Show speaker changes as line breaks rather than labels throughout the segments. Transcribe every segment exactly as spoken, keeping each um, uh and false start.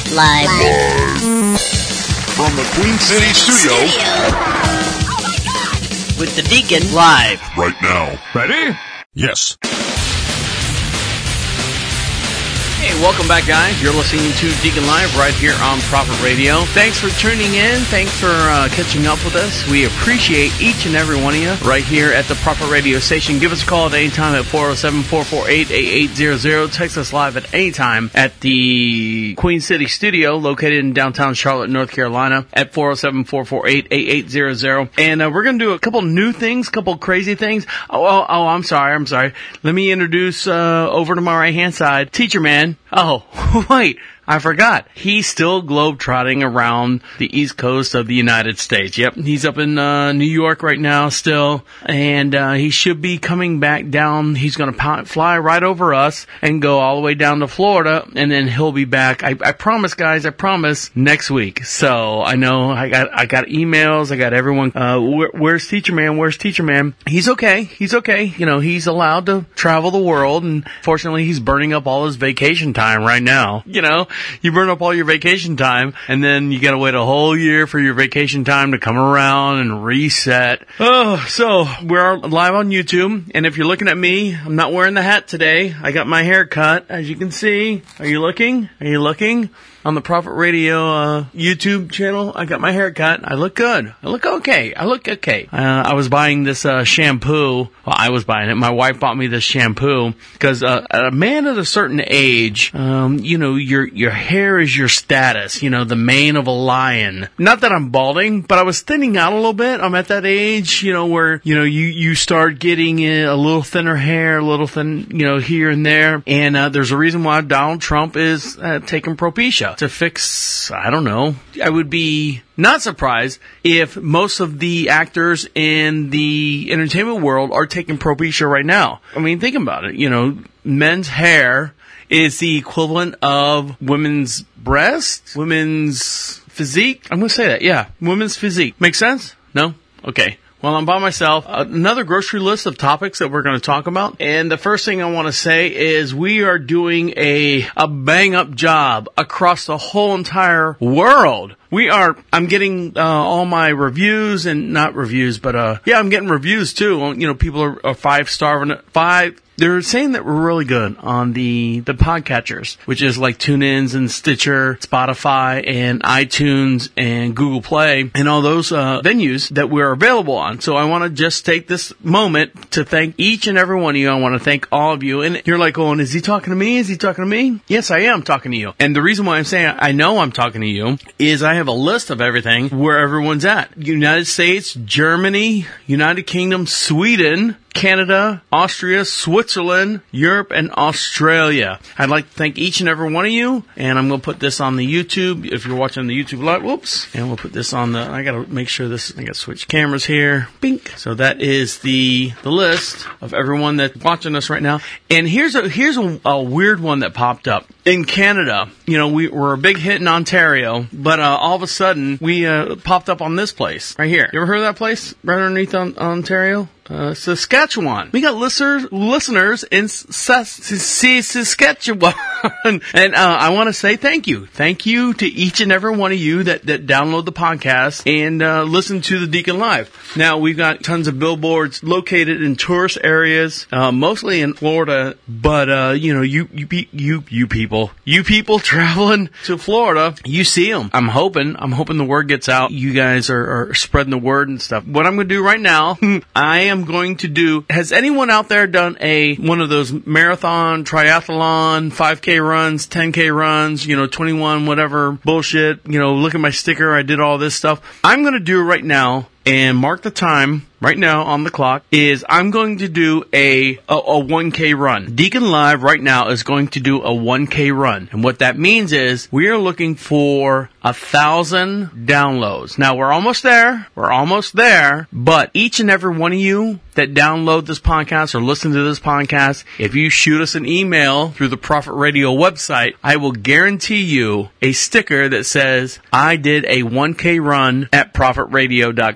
Live.
Live. From the Queen City studio.
Oh my God. With the Deacon live.
Right now.
Ready?
Yes.
Hey, welcome back, guys. You're listening to Deacon Live right here on Prophet Radio. Thanks for tuning in. Thanks for uh, catching up with us. We appreciate each and every one of you right here at the Prophet Radio station. Give us a call at any time at four oh seven, four four eight, eight eight zero zero. Text us live at any time at the Queen City studio located in downtown Charlotte, North Carolina at four oh seven, four four eight, eight eight zero zero. And uh, we're going to do a couple new things, a couple crazy things. Oh, oh, oh, I'm sorry. I'm sorry. Let me introduce uh, over to my right-hand side, Teacher Man. Oh, wait, I forgot. He's still globetrotting around the East Coast of the United States. Yep, he's up in uh, New York right now still, and uh, he should be coming back down. He's going to fly right over us and go all the way down to Florida, and then he'll be back. I, I promise, guys, I promise, next week. So I know I got I got emails, I got everyone, uh, where, where's Teacher Man, where's Teacher Man? He's okay, he's okay. You know, he's allowed to travel the world, and fortunately he's burning up all his vacation time right now, you know. You burn up all your vacation time, and then you gotta wait a whole year for your vacation time to come around and reset. Oh, so we're live on YouTube, and if you're looking at me, I'm not wearing the hat today. I got my hair cut, as you can see. Are you looking? Are you looking? On the Prophet Radio uh, YouTube channel, I got my hair cut. I look good. I look okay. I look okay. Uh, I was buying this uh, shampoo. Well, I was buying it. My wife bought me this shampoo because uh, a man at a certain age, um, you know, your your hair is your status. You know, the mane of a lion. Not that I'm balding, but I was thinning out a little bit. I'm at that age, you know, where you know you you start getting a little thinner hair, a little thin, you know, here and there. And uh, there's a reason why Donald Trump is uh, taking Propecia to fix, I don't know. I would be not surprised if most of the actors in the entertainment world are taking Propecia right now. I mean, think about it. You know, men's hair is the equivalent of women's breasts, women's physique. I'm going to say that, yeah. Women's physique. Make sense? No? Okay. Well, I'm by myself. Another grocery list of topics that we're going to talk about. And the first thing I want to say is we are doing a, a bang-up job across the whole entire world. We are, I'm getting uh, all my reviews, and not reviews, but uh, yeah, I'm getting reviews too. You know, people are, are five-star, five, they're saying that we're really good on the, the podcatchers, which is like TuneIns and Stitcher, Spotify, and iTunes, and Google Play, and all those uh, venues that we're available on. So I want to just take this moment to thank each and every one of you. I want to thank all of you. And you're like, oh, and is he talking to me? Is he talking to me? Yes, I am talking to you. And the reason why I'm saying I know I'm talking to you is I have a list of everything where everyone's at. United States, Germany, United Kingdom, Sweden, Canada, Austria, Switzerland, Europe, and Australia. I'd like to thank each and every one of you, and I'm going to put this on the YouTube, if you're watching the YouTube live, whoops, and we'll put this on the, I got to make sure this, I got to switch cameras here, bink. So that is the, the list of everyone that's watching us right now. And here's a, here's a, a weird one that popped up. In Canada, you know, we were a big hit in Ontario, but uh, all of a sudden, we uh, popped up on this place, right here. You ever heard of that place, right underneath on, Ontario? Uh, Saskatchewan. We got listeners, listeners in Saskatchewan. And uh, I want to say thank you. Thank you to each and every one of you that, that download the podcast and uh, listen to the Deacon Live. Now, we've got tons of billboards located in tourist areas, uh, mostly in Florida, but, uh, you know, you, you, you, you people, you people traveling to Florida, you see them. I'm hoping, I'm hoping the word gets out. You guys are, are spreading the word and stuff. What I'm going to do right now, I am going to do, has anyone out there done a one of those marathon, triathlon, five K runs, ten K runs, you know, twenty-one, whatever bullshit, you know, look at my sticker, I did all this stuff. I'm going to do it right now and mark the time right now on the clock is I'm going to do a, a, a one K run. Deacon Live right now is going to do a one K run. And what that means is we are looking for a thousand downloads. Now we're almost there. We're almost there. But each and every one of you that download this podcast or listen to this podcast, if you shoot us an email through the Prophet Radio website, I will guarantee you a sticker that says, I did a one K run at prophet radio dot com.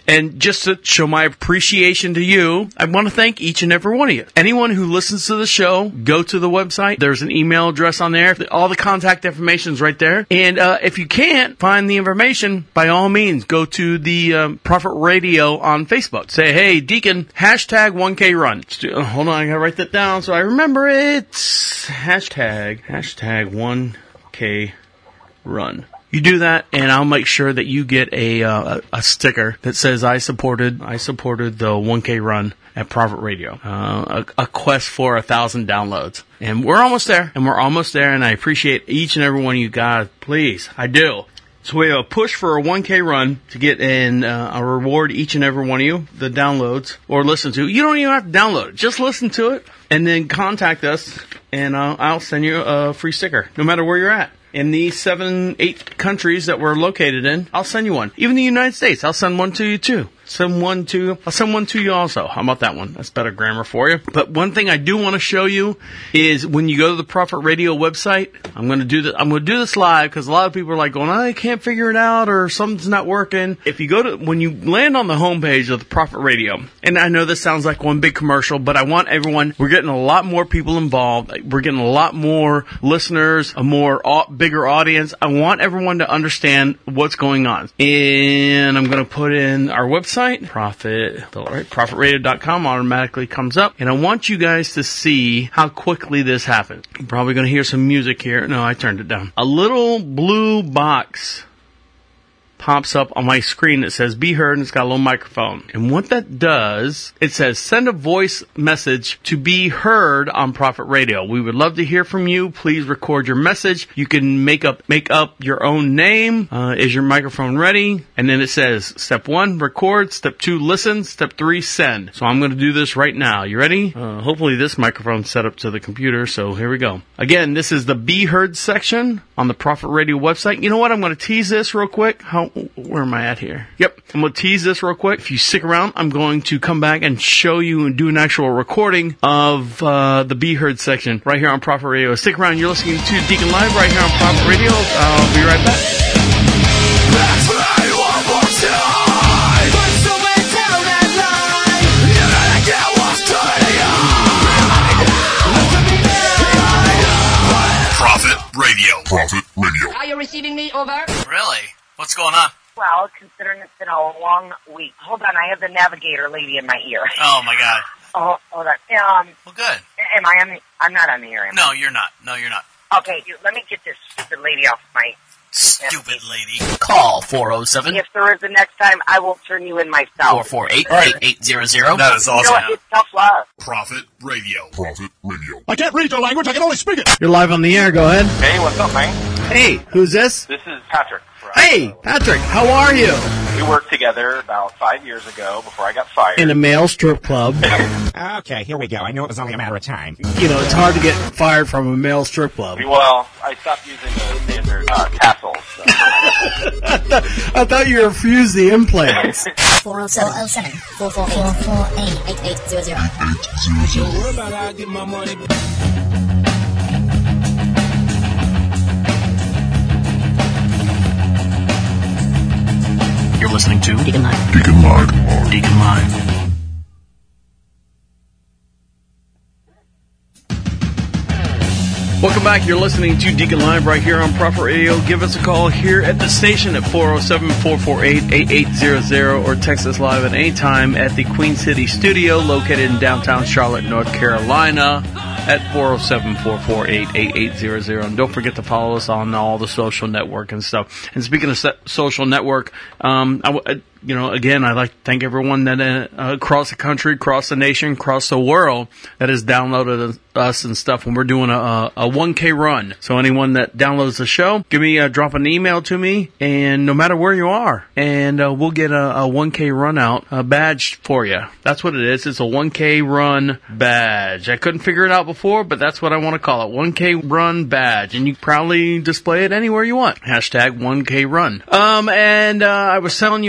And just to show my appreciation to you, I want to thank each and every one of you. Anyone who listens to the show, go to the website. There's an email address on there. All the contact information is right there. And uh, if you can't find the information, by all means, go to the um, Prophet Radio on Facebook. Say, hey, Deacon, hashtag one K run. Hold on, I gotta write that down so I remember it. Hashtag, hashtag one K run. You do that, and I'll make sure that you get a uh, a sticker that says I supported I supported the one K run at Prophet Radio. Uh, a, a quest for a thousand downloads, and we're almost there. And we're almost there. And I appreciate each and every one of you guys. Please, I do. So we have a push for a one K run to get in uh, a reward each and every one of you, the downloads, or listen to. You don't even have to download it. Just listen to it, and then contact us, and uh, I'll send you a free sticker, no matter where you're at. In the seven, eight countries that we're located in, I'll send you one. Even the United States, I'll send one to you too. Send one to, I'll send one to you also. How about that one? That's better grammar for you. But one thing I do want to show you is when you go to the Prophet Radio website, I'm going to do this, I'm going to do this live because a lot of people are like going, I can't figure it out or something's not working. If you go to, when you land on the homepage of the Prophet Radio, and I know this sounds like one big commercial, but I want everyone, we're getting a lot more people involved. We're getting a lot more listeners, a more bigger audience. I want everyone to understand what's going on. And I'm going to put in our website. Prophet, right, prophet radio dot com automatically comes up, and I want you guys to see how quickly this happened. You're probably going to hear some music here. No, I turned it down. A little blue box pops up on my screen that says be heard, and it's got a little microphone. And what that does, it says send a voice message to be heard on Prophet Radio. We would love to hear from you. Please record your message. You can make up make up your own name. Uh, is your microphone ready? And then it says step one, record. Step two, listen. Step three, send. So I'm going to do this right now. You ready? Uh, hopefully this microphone's set up to the computer. So here we go. Again, this is the Be Heard section on the Prophet Radio website. You know what? I'm going to tease this real quick. How Where am I at here? Yep. I'm going to tease this real quick. If you stick around, I'm going to come back and show you and do an actual recording of uh, the Be Heard section right here on Prophet Radio. Stick around. You're listening to Deacon Live right here on Prophet Radio. I'll be right back.
Prophet Radio. Prophet Radio.
Are you receiving me? Over.
Really? What's going on?
Well, considering it's been a long week. Hold on, I have the navigator lady in my ear.
Oh, my God.
Oh, hold on. Um,
well, good.
Am I on the... I'm not on the air, am I?
No, you're not. No, you're not.
Okay, you, let me get this stupid lady off my...
Stupid lady. Call four oh seven.
If there is a next time, I will turn you in myself.
four four eight, eight eight zero zero. That is awesome.
You know what? It's tough love.
Prophet Radio. Prophet Radio.
I can't read your language, I can only speak it.
You're live on the air, go ahead.
Hey, what's up, man?
Hey, who's this?
This is Patrick.
Hey, Patrick, how are you?
We worked together about five years ago before I got fired.
In a male strip club.
Okay, here we go. I knew it was only a matter of time.
You know, it's hard to get fired from a male strip club.
Well, I stopped using the standard uh, tassels. So.
I thought you refused the implants.
four oh seven, four four eight, four eight, eight eight zero zero.
eight eight zero zero.
You're listening to
Deacon Live.
Deacon Live.
Deacon Live. Welcome back. You're listening to Deacon Live right here on Prophet Radio. Give us a call here at the station at four oh seven, four four eight, eight eight zero zero or text us live at any time at the Queen City studio located in downtown Charlotte, North Carolina at four oh seven, four four eight, eight eight zero zero. And don't forget to follow us on all the social network and stuff. And speaking of social network, um, I, I, you know, again, I'd like to thank everyone that uh, across the country, across the nation, across the world that has downloaded us and stuff when we're doing a, a one K run. So anyone that downloads the show, give me, uh, drop an email to me, and no matter where you are, and uh, we'll get a, a one K run out, a badge for you. That's what it is. It's a one K run badge. I couldn't figure it out before, but that's what I want to call it. one K run badge. And you proudly display it anywhere you want. Hashtag one K run. Um, and uh, I was telling you, once you get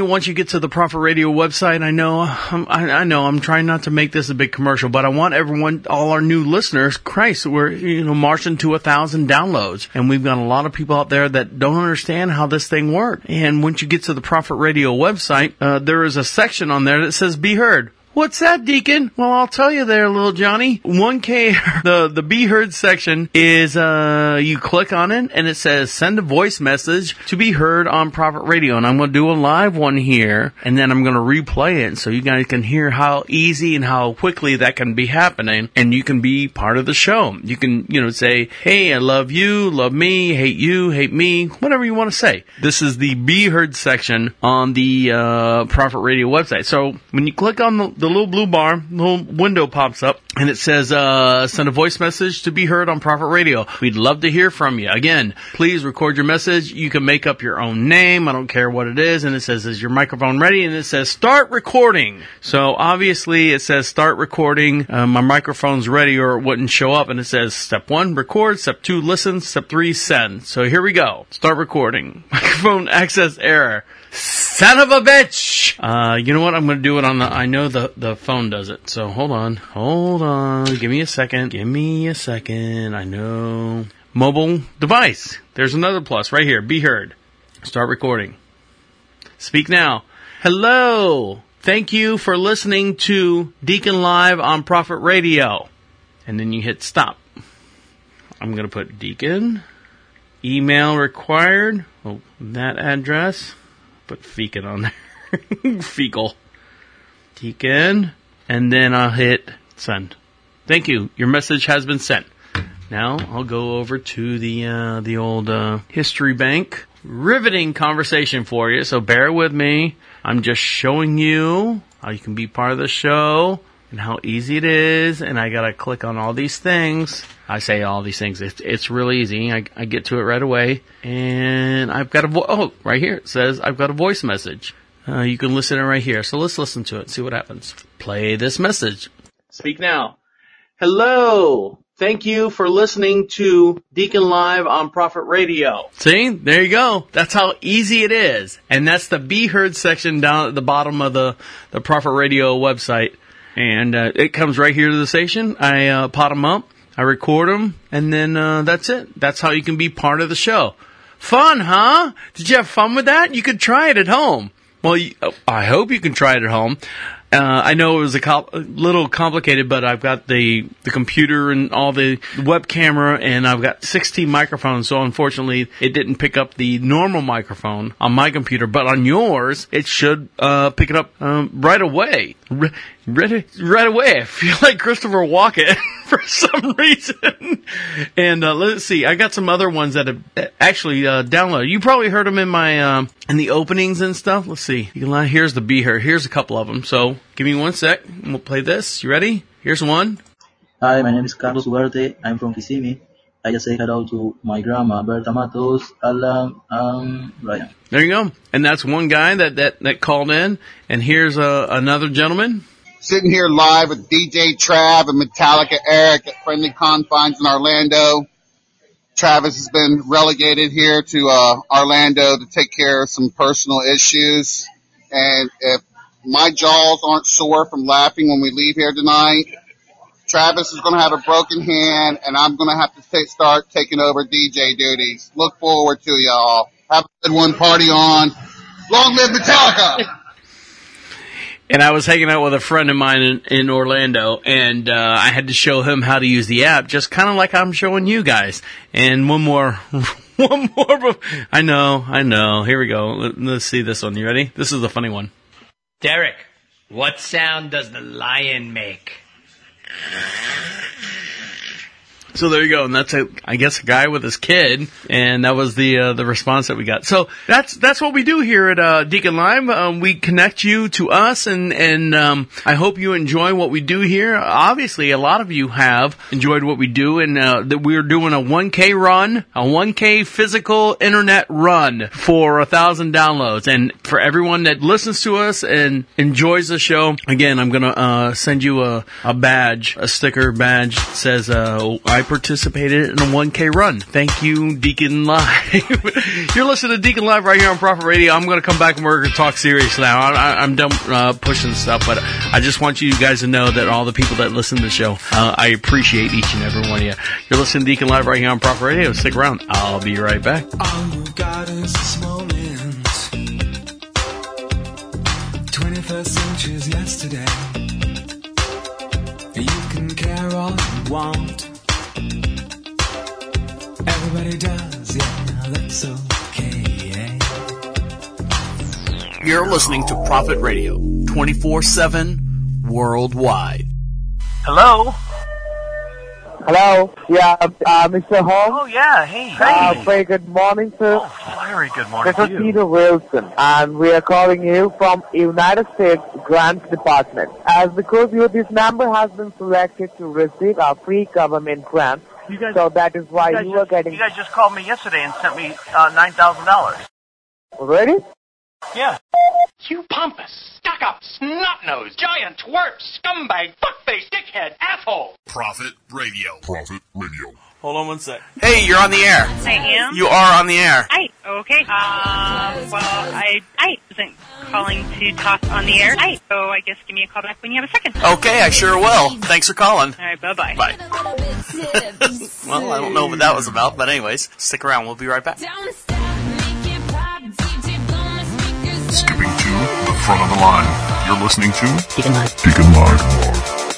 get to the Prophet Radio website, I know, I'm, I, I know, I'm trying not to make this a big commercial, but I want everyone, all our new listeners, Christ, we're, you know, marching to a thousand downloads, and we've got a lot of people out there that don't understand how this thing works. And once you get to the Prophet Radio website, uh, there is a section on there that says Be Heard. What's that, Deacon? Well, I'll tell you there, little Johnny. one K, the, the Be Heard section is, uh, you click on it and it says send a voice message to be heard on Prophet Radio. And I'm going to do a live one here and then I'm going to replay it so you guys can hear how easy and how quickly that can be happening. And you can be part of the show. You can, you know, say, hey, I love you, love me, hate you, hate me, whatever you want to say. This is the Be Heard section on the, uh, Prophet Radio website. So when you click on the The little blue bar, little window pops up, and it says, uh, send a voice message to be heard on Prophet Radio. We'd love to hear from you. Again, please record your message. You can make up your own name. I don't care what it is. And it says, is your microphone ready? And it says, start recording. So obviously it says, start recording. Uh, my microphone's ready or it wouldn't show up. And it says, step one, record. Step two, listen. Step three, send. So here we go. Start recording. Microphone access error. Son of a bitch! Uh, you know what? I'm going to do it on the, I know the, the phone does it. So hold on. Hold on. Give me a second. Give me a second. I know. Mobile device. There's another plus right here. Be heard. Start recording. Speak now. Hello. Thank you for listening to Deacon Live on Prophet Radio. And then you hit stop. I'm going to put Deacon. Email required. Oh, that address. Put fecal on there. Fecal. Deacon. And then I'll hit send. Thank you. Your message has been sent. Now I'll go over to the uh, the old uh, history bank. Riveting conversation for you, so bear with me. I'm just showing you how you can be part of the show and how easy it is. And I gotta click on all these things. I say all these things. It's, it's really easy. I, I get to it right away. And I've got a vo- oh, right here. It says I've got a voice message. Uh, you can listen to it right here. So let's listen to it. See what happens. Play this message. Speak now. Hello. Thank you for listening to Deacon Live on Prophet Radio. See? There you go. That's how easy it is. And that's the Be Heard section down at the bottom of the, the Prophet Radio website. And uh, it comes right here to the station. I uh, pot them up. I record them, and then uh, that's it. That's how you can be part of the show. Fun, huh? Did you have fun with that? You could try it at home. Well, you, I hope you can try it at home. Uh, I know it was a, co- a little complicated, but I've got the, the computer and all the web camera, and I've got sixteen microphones, so unfortunately it didn't pick up the normal microphone on my computer, but on yours, it should uh, pick it up um, right away. Re- right, right away. I feel like Christopher Walken for some reason. And uh, let's see, I got some other ones that have actually uh, downloaded. You probably heard them in my um, in the openings and stuff. Let's see. You can, here's the Be Here. Here's a couple of them. So give me one sec, and we'll play this. You ready? Here's one.
Hi, my name is Carlos Huerte. I'm from Kissimmee. I just say hello to my grandma, Berta Matos, Alan, um, Ryan.
There you go. And that's one guy that, that, that called in. And here's uh, another gentleman.
Sitting here live with D J Trav and Metallica Eric at Friendly Confines in Orlando. Travis has been relegated here to uh, Orlando to take care of some personal issues. And if my jaws aren't sore from laughing when we leave here tonight, Travis is going to have a broken hand, and I'm going to have to t- start taking over D J duties. Look forward to y'all. Have a good one. Party on. Long live Metallica!
And I was hanging out with a friend of mine in, in Orlando, and uh, I had to show him how to use the app, just kind of like I'm showing you guys. And one more, one more. I know, I know. Here we go. Let, let's see this one. You ready? This is a funny one.
Derek, what sound does the lion make?
So there you go, and that's a, I guess, a guy with his kid, and that was the uh, the response that we got. So that's that's what we do here at uh, Deacon Live. Um, we connect you to us, and and um, I hope you enjoy what we do here. Obviously, a lot of you have enjoyed what we do, and uh, that we're doing a one K run, a one K physical internet run for a thousand downloads, and for everyone that listens to us and enjoys the show. Again, I'm gonna uh, send you a, a badge, a sticker badge that says uh, I participated in a one K run. Thank you, Deacon Live. You're listening to Deacon Live right here on Prophet Radio. I'm going to come back and we're going to talk serious now. I, I'm done uh, pushing stuff, but I just want you guys to know that all the people that listen to the show, uh, I appreciate each and every one of you. You're listening to Deacon Live right here on Prophet Radio. Stick around. I'll be right back.
All you got is this moment. twenty-first century's yesterday. You can care all you want. Everybody does, yeah, that's okay.
You're listening to Prophet Radio, twenty-four seven worldwide.
Hello?
Hello, yeah, uh, Mister Holmes.
Oh, yeah, hey.
Uh,
hey.
very good morning, sir.
Oh, very good morning
This
to
is
you.
Peter Wilson, and we are calling you from United States Grants Department. As because you, this number has been selected to receive our free government grant,
You guys,
so that is why
you, guys
you
just,
are getting...
You guys just called me yesterday and sent me uh, nine thousand dollars.
Ready?
Yeah.
You pompous, stuck-up, snot-nosed, giant twerp, scumbag, fuckface, dickhead, asshole.
Prophet Radio. Prophet Radio.
Hold on one sec. Hey, you're on the air.
I am.
You are on the air.
Hi. Okay. Um, well, I I wasn't calling to talk on the air. Hi. So I guess give me a call back when you have a second.
Okay, I sure will. Thanks for calling.
All right. Bye-bye.
Bye. Well, I don't know what that was about, but anyways, stick around. We'll be right back.
Skipping to the front of the line. You're listening to
Deacon Live.
Deacon Live.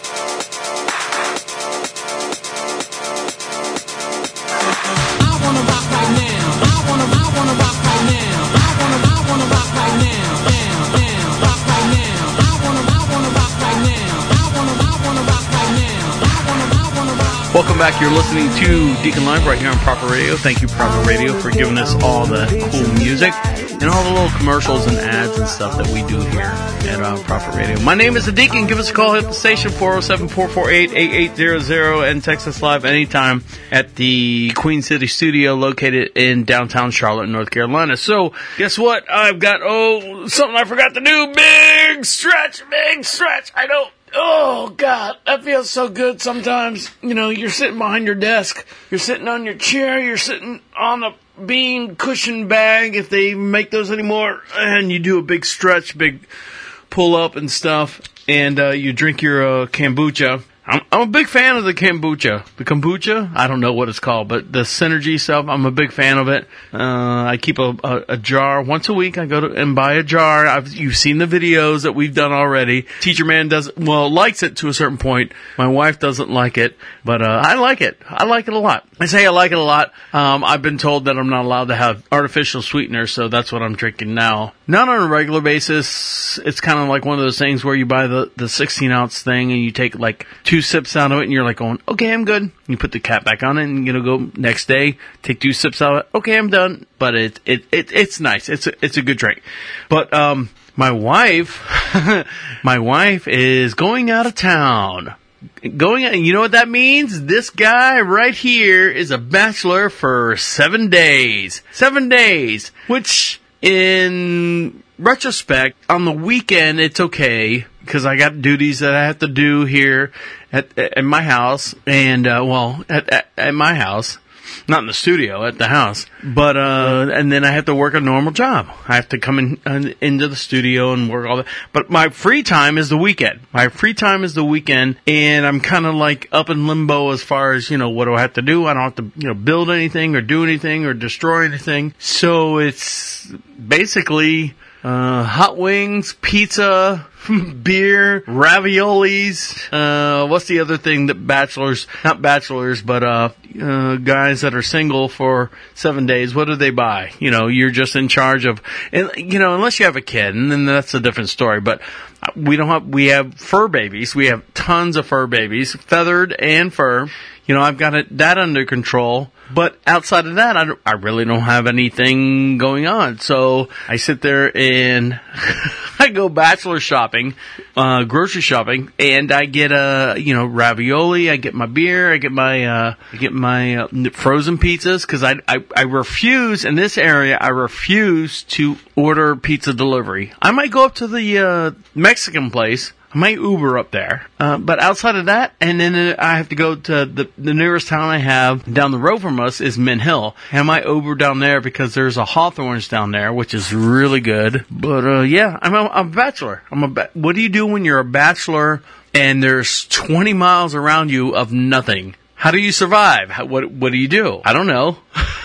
Welcome back. You're listening to Deacon Live right here on Proper Radio. Thank you, Proper Radio, for giving us all the cool music and all the little commercials and ads and stuff that we do here at uh, Proper Radio. My name is the Deacon. Give us a call at the station, four oh seven, four four eight, eight eight zero zero, and text us live anytime at the Queen City studio located in downtown Charlotte, North Carolina. So, guess what? I've got, oh, something I forgot to do. Big stretch, big stretch. I don't. Oh, God, that feels so good sometimes. You know, you're sitting behind your desk, you're sitting on your chair, you're sitting on a bean cushion bag, if they make those anymore, and you do a big stretch, big pull up and stuff, and uh, you drink your uh, kombucha. I'm, I'm a big fan of the kombucha. The kombucha? I don't know what it's called, but the Synergy stuff, I'm a big fan of it. Uh, I keep a, a, a jar once a week. I go to and buy a jar. I've, you've seen the videos that we've done already. Teacher Man does, well, likes it to a certain point. My wife doesn't like it, but uh, I like it. I like it a lot. I say I like it a lot. Um, I've been told that I'm not allowed to have artificial sweeteners, so that's what I'm drinking now. Not on a regular basis. It's kind of like one of those things where you buy the, the sixteen ounce thing and you take like two sips out of it and you're like going, okay, I'm good. You put the cap back on it and you know go next day, take two sips out of it. Okay, I'm done. But it, it, it it's nice. It's a, it's a good drink. But, um, my wife, my wife is going out of town. Going, you know what that means? This guy right here is a bachelor for seven days. Seven days. Which, in retrospect, on the weekend, it's okay, because I got duties that I have to do here at, at my house, and, uh, well, at, at, at my house. Not in the studio, at the house. But, uh, and then I have to work a normal job. I have to come in, uh, into the studio and work all that. But my free time is the weekend. My free time is the weekend, and I'm kind of like up in limbo as far as, you know, what do I have to do? I don't have to, you know, build anything or do anything or destroy anything. So it's basically, uh, hot wings, pizza, beer, raviolis, uh, what's the other thing that bachelors, not bachelors, but, uh, uh, guys that are single for seven days, what do they buy? You know, you're just in charge of, and, you know, unless you have a kid, and then that's a different story, but we don't have, we have fur babies, we have tons of fur babies, feathered and fur. You know, I've got it, that under control. But outside of that, I, don't, I really don't have anything going on. So I sit there and I go bachelor shopping, uh, grocery shopping, and I get a, uh, you know, ravioli. I get my beer. I get my, uh, I get my uh, frozen pizzas, because I, I, I refuse in this area. I refuse to order pizza delivery. I might go up to the uh, Mexican place. I might Uber up there. Uh, but outside of that, and then uh, I have to go to the, the nearest town I have down the road from us is Mint Hill. And I might Uber down there because there's a Hawthorne's down there, which is really good. But, uh, yeah, I'm a, I'm a bachelor. I'm a ba- what do you do when you're a bachelor and there's twenty miles around you of nothing? How do you survive? How, what what do you do? I don't know.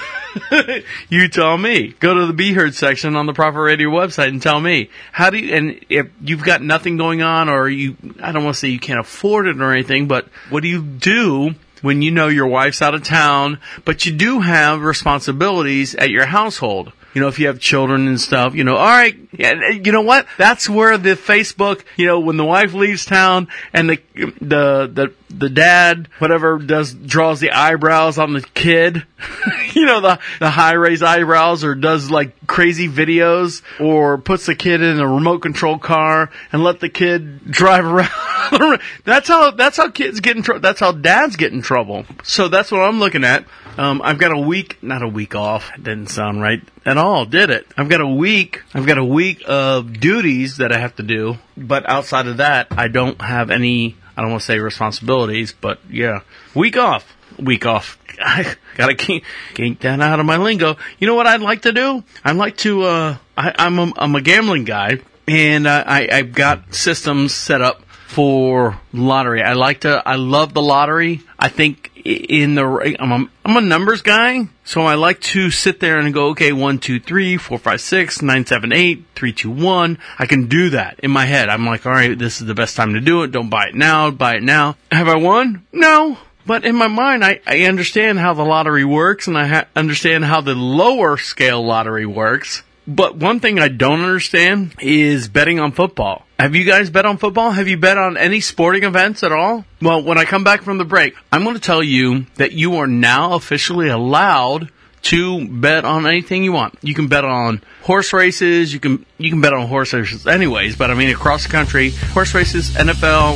You tell me. Go to the Be Heard section on the Prophet Radio website and tell me. How do you, and if you've got nothing going on or you, I don't want to say you can't afford it or anything, but what do you do when you know your wife's out of town, but you do have responsibilities at your household? You know, if you have children and stuff, you know, all right, you know what? That's where the Facebook, you know, when the wife leaves town and the the the the dad, whatever, does draws the eyebrows on the kid, you know, the the high raised eyebrows, or does like crazy videos, or puts the kid in a remote control car and let the kid drive around. That's how that's how kids get in trouble. That's how dads get in trouble. So that's what I'm looking at. Um, I've got a week, not a week off. It didn't sound right at all, did it? I've got a week, I've got a week of duties that I have to do, but outside of that, I don't have any, I don't want to say responsibilities, but yeah, week off, week off. I gotta kink, kink that out of my lingo. You know what I'd like to do? I'd like to, uh, I, I'm a, I'm a gambling guy, and uh, I, I've got systems set up for lottery. I like to, I love the lottery. I think in the, I'm a, I'm a numbers guy, so I like to sit there and go, okay, one, two, three, four, five, six, nine, seven, eight, three, two, one. I can do that in my head. I'm like, all right, this is the best time to do it. Don't buy it now. Buy it now. Have I won? No. But in my mind, I, I understand how the lottery works, and I ha- understand how the lower scale lottery works. But one thing I don't understand is betting on football. Have you guys bet on football? Have you bet on any sporting events at all? Well, when I come back from the break, I'm going to tell you that you are now officially allowed to bet on anything you want. You can bet on horse races. You can you can bet on horse races anyways, but I mean across the country, horse races, N F L.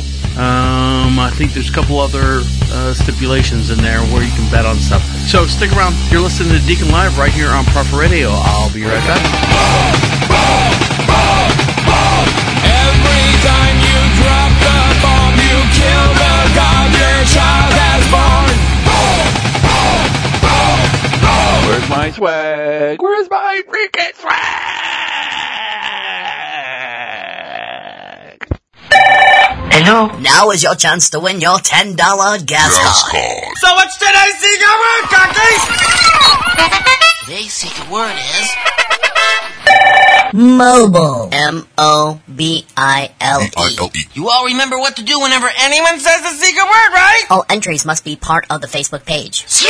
Um, I think there's a couple other uh, stipulations in there where you can bet on stuff. So stick around. You're listening to Deacon Live right here on Prophet Radio. I'll be right back.
Every time you drop the bomb, you kill the god your child has born.
Where's my swag? Where's my freaking swag?
Hello? Now is your chance to win your ten dollars gas card.
So what's today's secret word, cockies?
Today's secret word is mobile. M O B I L E.
You all remember what to do whenever anyone says the secret word, right?
All entries must be part of the Facebook page.
Scream!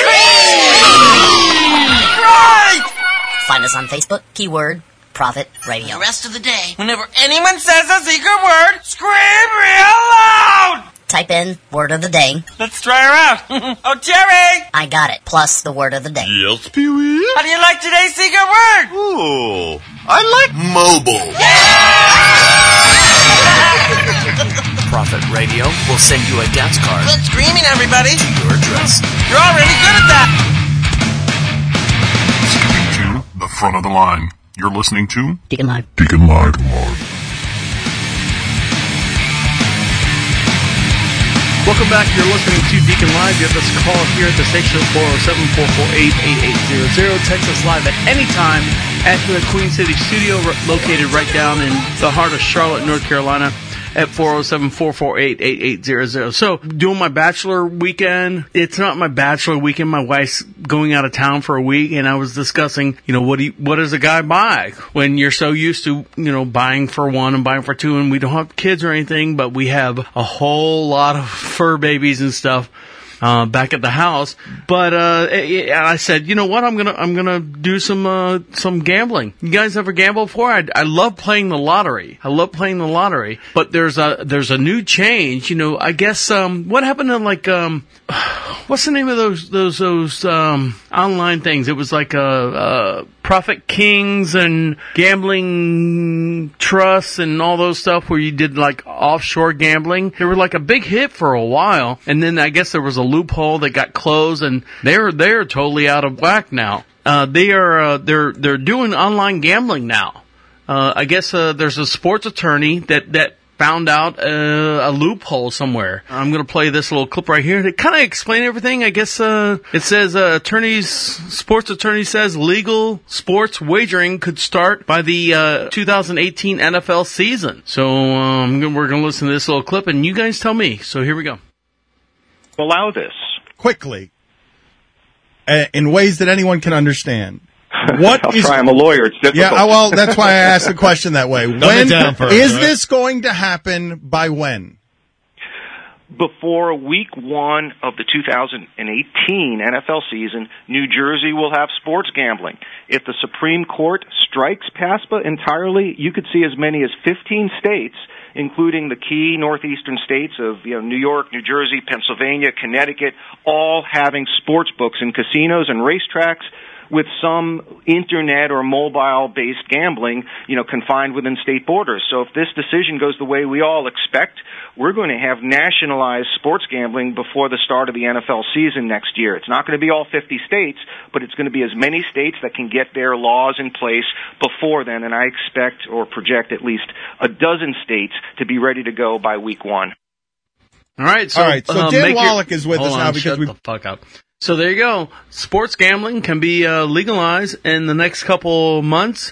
Right!
Find us on Facebook, keyword, Prophet Radio.
The rest of the day, whenever anyone says the secret word, scream real loud!
Type in word of the day.
Let's try her out. Oh, Jerry!
I got it, plus the word of the day.
Yes, Pee-wee?
How do you like today's secret word?
Oh, I like mobile.
Prophet Radio will send you a dance card.
Good screaming, everybody.
To your address.
You're already good at that.
Skipping to the front of the line. You're listening to
Deacon Live.
Deacon Live. Live.
Welcome back. You're listening to Deacon Live. Give us a call here at the station, four oh seven, four four eight, eight eight zero zero. Text us live at any time at the Queen City studio, located right down in the heart of Charlotte, North Carolina, at four oh seven, four four eight, eight eight zero zero. So, doing my bachelor weekend. It's not my bachelor weekend. My wife's going out of town for a week, and I was discussing, you know, what do you, what does a guy buy when you're so used to, you know, buying for one and buying for two, and we don't have kids or anything, but we have a whole lot of fur babies and stuff uh back at the house. But uh it, I said, you know what, I'm gonna I'm gonna do some uh some gambling. You guys ever gamble before? I, I love playing the lottery. I love playing the lottery. But there's a there's a new change. You know, I guess um what happened to like um what's the name of those those those um online things? It was like a uh Prophet Kings and gambling trusts and all those stuff where you did like offshore gambling. They were like a big hit for a while, and then I guess there was a loophole that got closed, and they're they're totally out of whack now. Uh, they are uh, they're they're doing online gambling now. Uh, I guess uh, there's a sports attorney that that found out a, a loophole somewhere. I'm going to play this little clip right here to kind of explain everything. I guess uh, it says uh, attorneys, sports attorney says legal sports wagering could start by the uh, two thousand eighteen N F L season. So um, we're going to listen to this little clip, and you guys tell me. So here we go.
Allow this
quickly uh, in ways that anyone can understand. What
I'll
is,
try. I'm a lawyer. It's difficult.
Yeah, well, that's why I asked the question that way.
Dumb
When
it down first,
is
right?
this going to happen? By when?
Before week one of the two thousand eighteen N F L season, New Jersey will have sports gambling. If the Supreme Court strikes PASPA entirely, you could see as many as fifteen states, including the key northeastern states of you know, New York, New Jersey, Pennsylvania, Connecticut, all having sports books and casinos and racetracks, with some internet or mobile-based gambling, you know, confined within state borders. So if this decision goes the way we all expect, we're going to have nationalized sports gambling before the start of the N F L season next year. It's not going to be all fifty states, but it's going to be as many states that can get their laws in place before then, and I expect or project at least a dozen states to be ready to go by week one.
All right, so,
All right, so
uh,
Dan
make your-
Wallach is with
Hold
us
on,
now because
shut
we
the fuck up. So there you go. Sports gambling can be uh, legalized in the next couple months.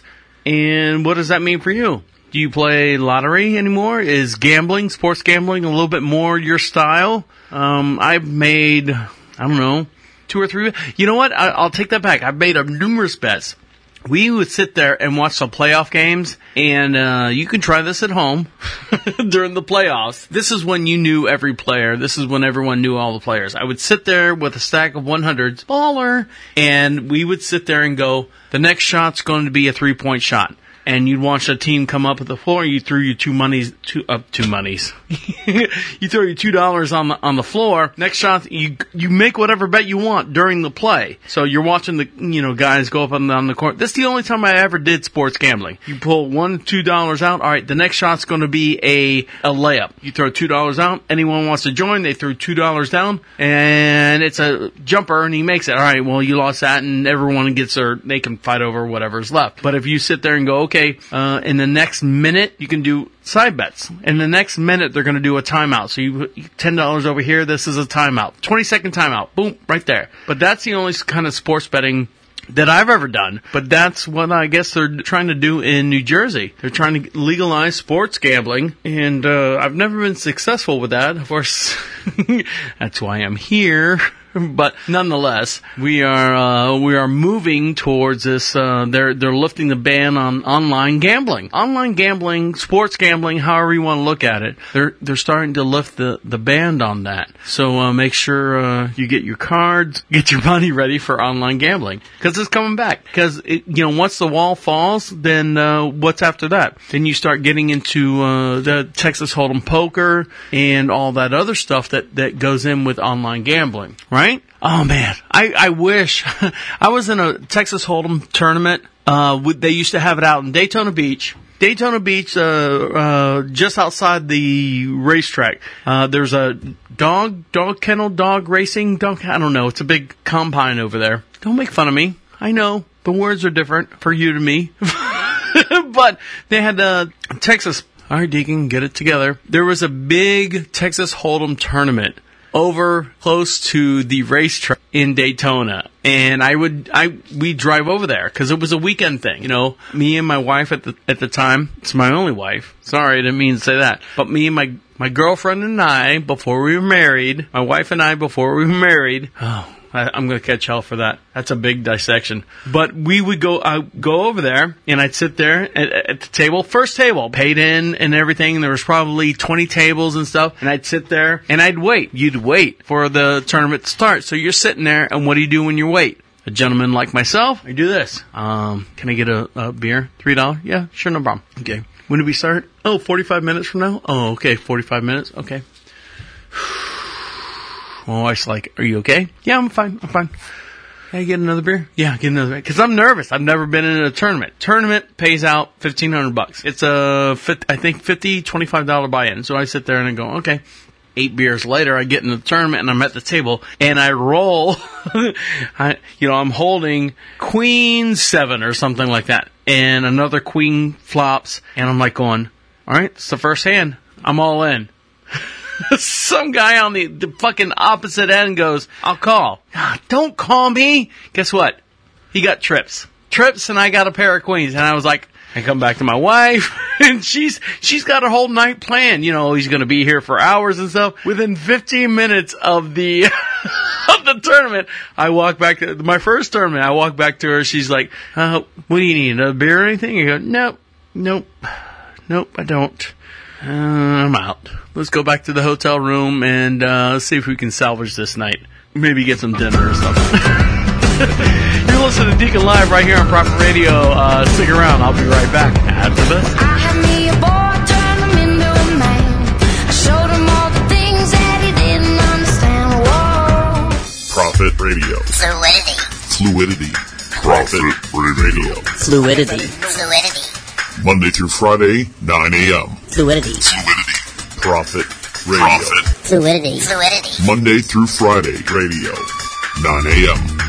And what does that mean for you? Do you play lottery anymore? Is gambling, sports gambling, a little bit more your style? Um, I've made, I don't know, two or three. You know what? I, I'll take that back. I've made uh, numerous bets. We would sit there and watch the playoff games, and uh, you can try this at home during the playoffs. This is when you knew every player. This is when everyone knew all the players. I would sit there with a stack of one hundreds, baller, and we would sit there and go, the next shot's going to be a three-point shot. And you'd watch a team come up at the floor, you threw your two monies, two, up uh, two monies. You throw your two dollars on the, on the floor. Next shot, you, you make whatever bet you want during the play. So you're watching the, you know, guys go up and down the court. This is the only time I ever did sports gambling. You pull one, two dollars out. All right, the next shot's going to be a, a layup. You throw two dollars out. Anyone wants to join, they threw two dollars down. And it's a jumper and he makes it. All right, well, you lost that and everyone gets their, they can fight over whatever's left. But if you sit there and go, okay, Okay, uh, in the next minute, you can do side bets. In the next minute, they're going to do a timeout. So you ten dollars over here, this is a timeout. twenty second timeout. Boom, right there. But that's the only kind of sports betting that I've ever done. But that's what I guess they're trying to do in New Jersey. They're trying to legalize sports gambling. And uh, I've never been successful with that. Of course, that's why I'm here. But nonetheless, we are uh, we are moving towards this. Uh, they're they're lifting the ban on online gambling, online gambling, sports gambling, however you want to look at it. They're they're starting to lift the, the ban on that. So uh, make sure uh, you get your cards, get your money ready for online gambling because it's coming back. Because you know once the wall falls, then uh, what's after that? Then you start getting into uh, the Texas Hold'em poker and all that other stuff that, that goes in with online gambling, right? Right? Oh man, I, I wish I was in a Texas Hold'em tournament. Uh, they used to have it out in Daytona Beach. Daytona Beach, uh, uh, just outside the racetrack. Uh, there's a dog, dog kennel, dog racing, dog, I don't know. It's a big combine over there. Don't make fun of me. I know the words are different for you to me, but they had, uh, Texas. All right, Deacon, get it together. There was a big Texas Hold'em tournament over close to the racetrack in Daytona. And I would, I, we'd drive over there because it was a weekend thing. You know, me and my wife at the, at the time, it's my only wife. Sorry, I didn't mean to say that. But me and my, my girlfriend and I, before we were married, my wife and I, before we were married, oh, I, I'm going to catch hell for that. That's a big dissection. But we would go, I'd go over there and I'd sit there at, at the table, first table, paid in and everything. There was probably twenty tables and stuff. And I'd sit there and I'd wait. You'd wait for the tournament to start. So you're sitting there and what do you do when you wait? A gentleman like myself, I do this. Um, can I get a, a beer? three dollars? Yeah, sure, no problem. Okay. When do we start? Oh, forty-five minutes from now? Oh, okay, forty-five minutes. Okay. My wife's like, are you okay? Yeah, I'm fine. I'm fine. Can I get another beer? Yeah, get another beer. Because I'm nervous. I've never been in a tournament. Tournament pays out fifteen hundred bucks. It's a, I think, fifty, twenty-five dollars buy-in. So I sit there and I go, okay. Eight beers later, I get in the tournament and I'm at the table and I roll. I, you know, I'm holding queen seven or something like that. And another queen flops. And I'm like going, all right, it's the first hand. I'm all in. Some guy on the, the fucking opposite end goes, I'll call. Ah, don't call me. Guess what? He got trips. Trips, and I got a pair of queens. And I was like, I come back to my wife, and she's she's got a whole night planned. You know, he's going to be here for hours and stuff. Within fifteen minutes of the of the tournament, I walk back to my first tournament. I walk back to her. She's like, uh, "What do you need? A beer or anything?" I go, "Nope, nope, nope. I don't. Uh, I'm out. Let's go back to the hotel room and uh, see if we can salvage this night. Maybe get some dinner or something." You're listening to Deacon Live right here on Prophet Radio. Uh, stick around. I'll be right back after this.
I had me a boy, turned him into a man. I showed him all the things that he didn't understand. Whoa.
Prophet Radio.
Fluidity.
Fluidity. Prophet Radio.
Fluidity. Fluidity.
Monday through Friday, nine a.m.
Fluidity.
Fluidity. Prophet Radio. Prophet.
Fluidity. Fluidity.
Monday through Friday, radio, nine a.m.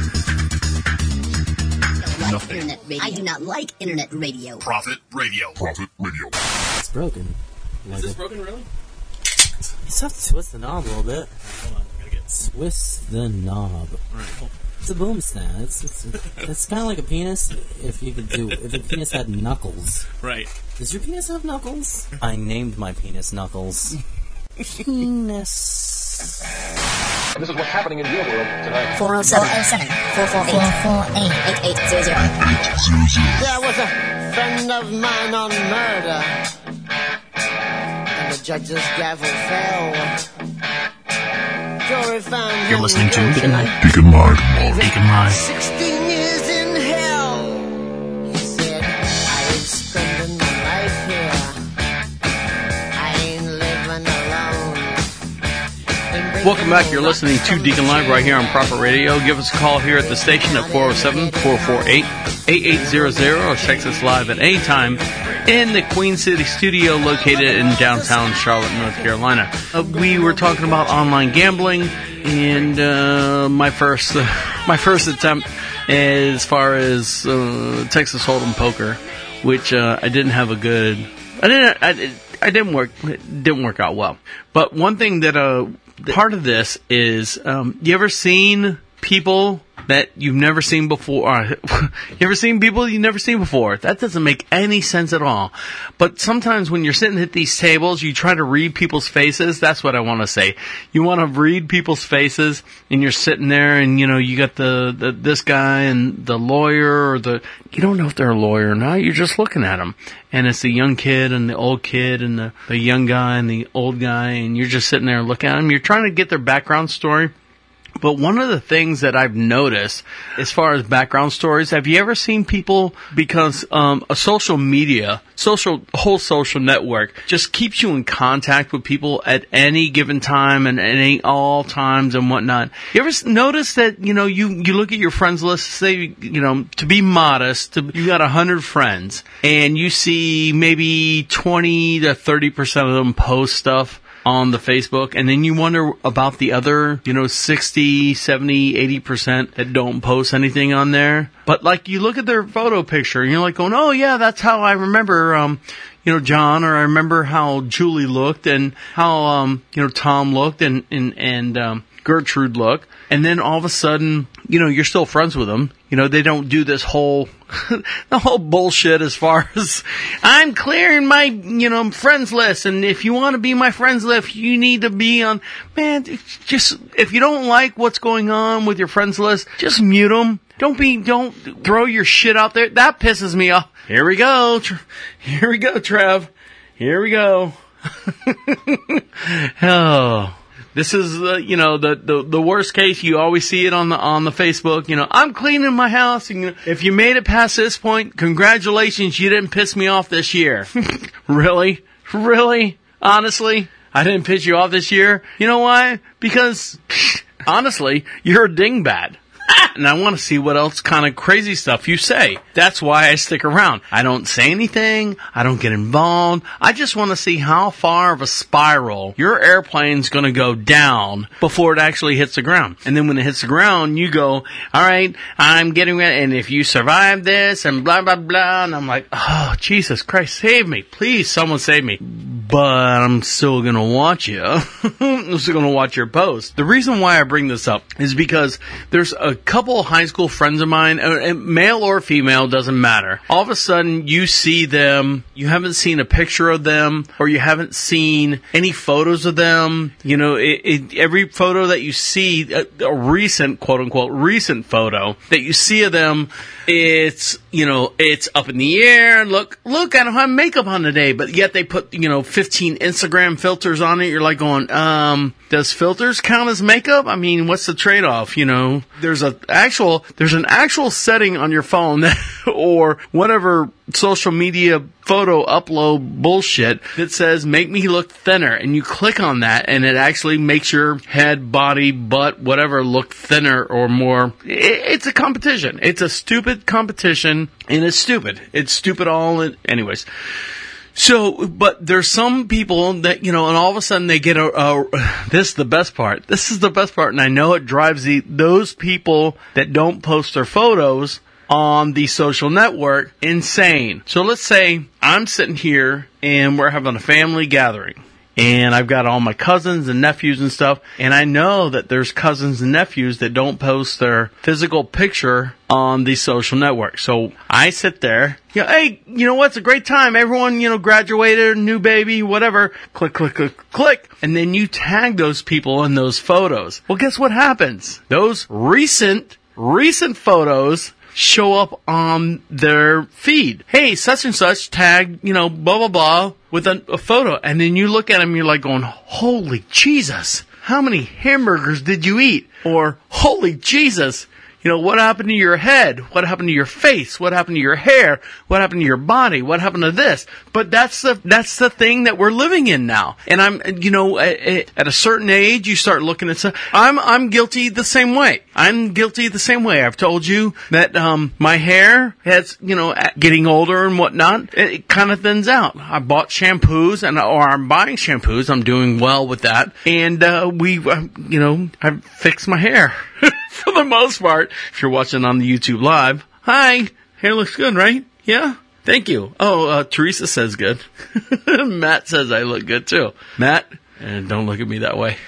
Internet radio. I do not like internet radio.
Prophet Radio. Prophet Radio.
It's broken.
Is this broken, really?
You just have to twist the knob a little bit.
Hold on, I gotta get...
Twist the knob.
Alright, hold on.
It's a boom stand. It's it's, it's kind of like a penis if you could do if a penis had knuckles.
Right.
Does your penis have knuckles? I named my penis Knuckles. Penis.
This is what's happening in your world tonight.
four oh seven, four four eight, four four eight, eight eight zero zero.
There was a friend of mine on murder, and the judge's gavel fell. Jury found
You're listening to
Deacon Live. Deacon Live.
Deacon Live.
sixteen years in hell. He said, I ain't spending my life here. I ain't living alone.
Welcome back. You're listening to Deacon Live right here on Prophet Radio. Give us a call here at the station at four oh seven, four four eight, eight eight zero zero or check us live at any time in the Queen City studio located in downtown Charlotte, North Carolina. Uh, we were talking about online gambling and uh, my first uh, my first attempt as far as uh, Texas Hold'em poker, which uh, I didn't have a good I didn't I, I didn't work it didn't work out well. But one thing that uh part of this is um, you ever seen people that you've never seen before? Uh, you ever seen people you've never seen before? That doesn't make any sense at all. But sometimes when you're sitting at these tables, you try to read people's faces. That's what I want to say. You want to read people's faces, and you're sitting there, and you know you got the, the this guy and the lawyer, or the you don't know if they're a lawyer or not. You're just looking at them, and it's the young kid and the old kid and the, the young guy and the old guy, and you're just sitting there looking at them. You're trying to get their background story. But one of the things that I've noticed as far as background stories, have you ever seen people, because um, a social media, social whole social network just keeps you in contact with people at any given time and any all times and whatnot. You ever notice that, you know, you, you look at your friends list, say, you know, to be modest, to, you got a hundred friends, and you see maybe twenty to thirty percent of them post stuff on the Facebook, and then you wonder about the other, you know, sixty, seventy, eighty percent that don't post anything on there. But like you look at their photo picture and you're like going, oh yeah, that's how I remember, um, you know, John, or I remember how Julie looked and how, um, you know, Tom looked and, and, and, um, Gertrude looked. And then all of a sudden, you know, you're still friends with them. You know, they don't do this whole, the whole bullshit as far as, I'm clearing my, you know, friends list, and if you want to be my friends list, you need to be on, man, just, if you don't like what's going on with your friends list, just mute them. Don't be, don't throw your shit out there. That pisses me off. Here we go. Here we go, Trev. Here we go. Oh. This is, uh, you know, the, the, the worst case. You always see it on the, on the Facebook. You know, I'm cleaning my house. And, you know, if you made it past this point, congratulations. You didn't piss me off this year. Really? Really? Honestly? I didn't piss you off this year? You know why? Because, honestly, you're a dingbat. And I want to see what else kind of crazy stuff you say. That's why I stick around. I don't say anything. I don't get involved. I just want to see how far of a spiral your airplane's going to go down before it actually hits the ground. And then when it hits the ground, you go, all right, I'm getting ready. And if you survive this and blah, blah, blah. And I'm like, oh, Jesus Christ, save me. Please, someone save me. but I'm still going to watch you. I'm still going to watch your post. The reason why I bring this up is because there's a couple of high school friends of mine, and male or female, doesn't matter. All of a sudden, you see them, you haven't seen a picture of them, or you haven't seen any photos of them. You know, it, it, every photo that you see, a, a recent, quote unquote, recent photo that you see of them, it's, you know, it's up in the air. Look, look, I don't have makeup on today, but yet they put, you know, fifteen Instagram filters on it. You're like going, um, does filters count as makeup? I mean, what's the trade-off? You know, there's a actual, there's an actual setting on your phone that, or whatever social media photo upload bullshit that says make me look thinner, and you click on that and it actually makes your head, body, butt, whatever look thinner or more. It's a competition. It's a stupid competition, and it's stupid. It's stupid all in, anyways. So, but there's some people that, you know, and all of a sudden they get a, a, this is the best part. This is the best part, and I know it drives the, those people that don't post their photos on the social network insane. So let's say I'm sitting here and we're having a family gathering, and I've got all my cousins and nephews and stuff, and I know that there's cousins and nephews that don't post their physical picture on the social network. So I sit there, you know, hey, you know what? It's a great time. Everyone, you know, graduated, new baby, whatever. Click, click, click, click. And then you tag those people in those photos. Well, guess what happens? Those recent, recent photos show up on their feed. Hey, such and such tagged, you know, blah, blah, blah, with a, a photo. And then you look at them, you're like going, holy Jesus, how many hamburgers did you eat? Or, holy Jesus, you know, what happened to your head? What happened to your face? What happened to your hair? What happened to your body? What happened to this? But that's the, that's the thing that we're living in now. And I'm, you know, at, at a certain age, you start looking at stuff. I'm, I'm guilty the same way. I'm guilty the same way. I've told you that, um, my hair has, you know, getting older and whatnot, it, it kind of thins out. I bought shampoos and, or I'm buying shampoos. I'm doing well with that. And, uh, we, uh, you know, I've fixed my hair. For the most part, if you're watching on the YouTube Live, hi, hair looks good, right? Yeah? Thank you. Oh, uh, Teresa says good. Matt says I look good, too. Matt, and don't look at me that way.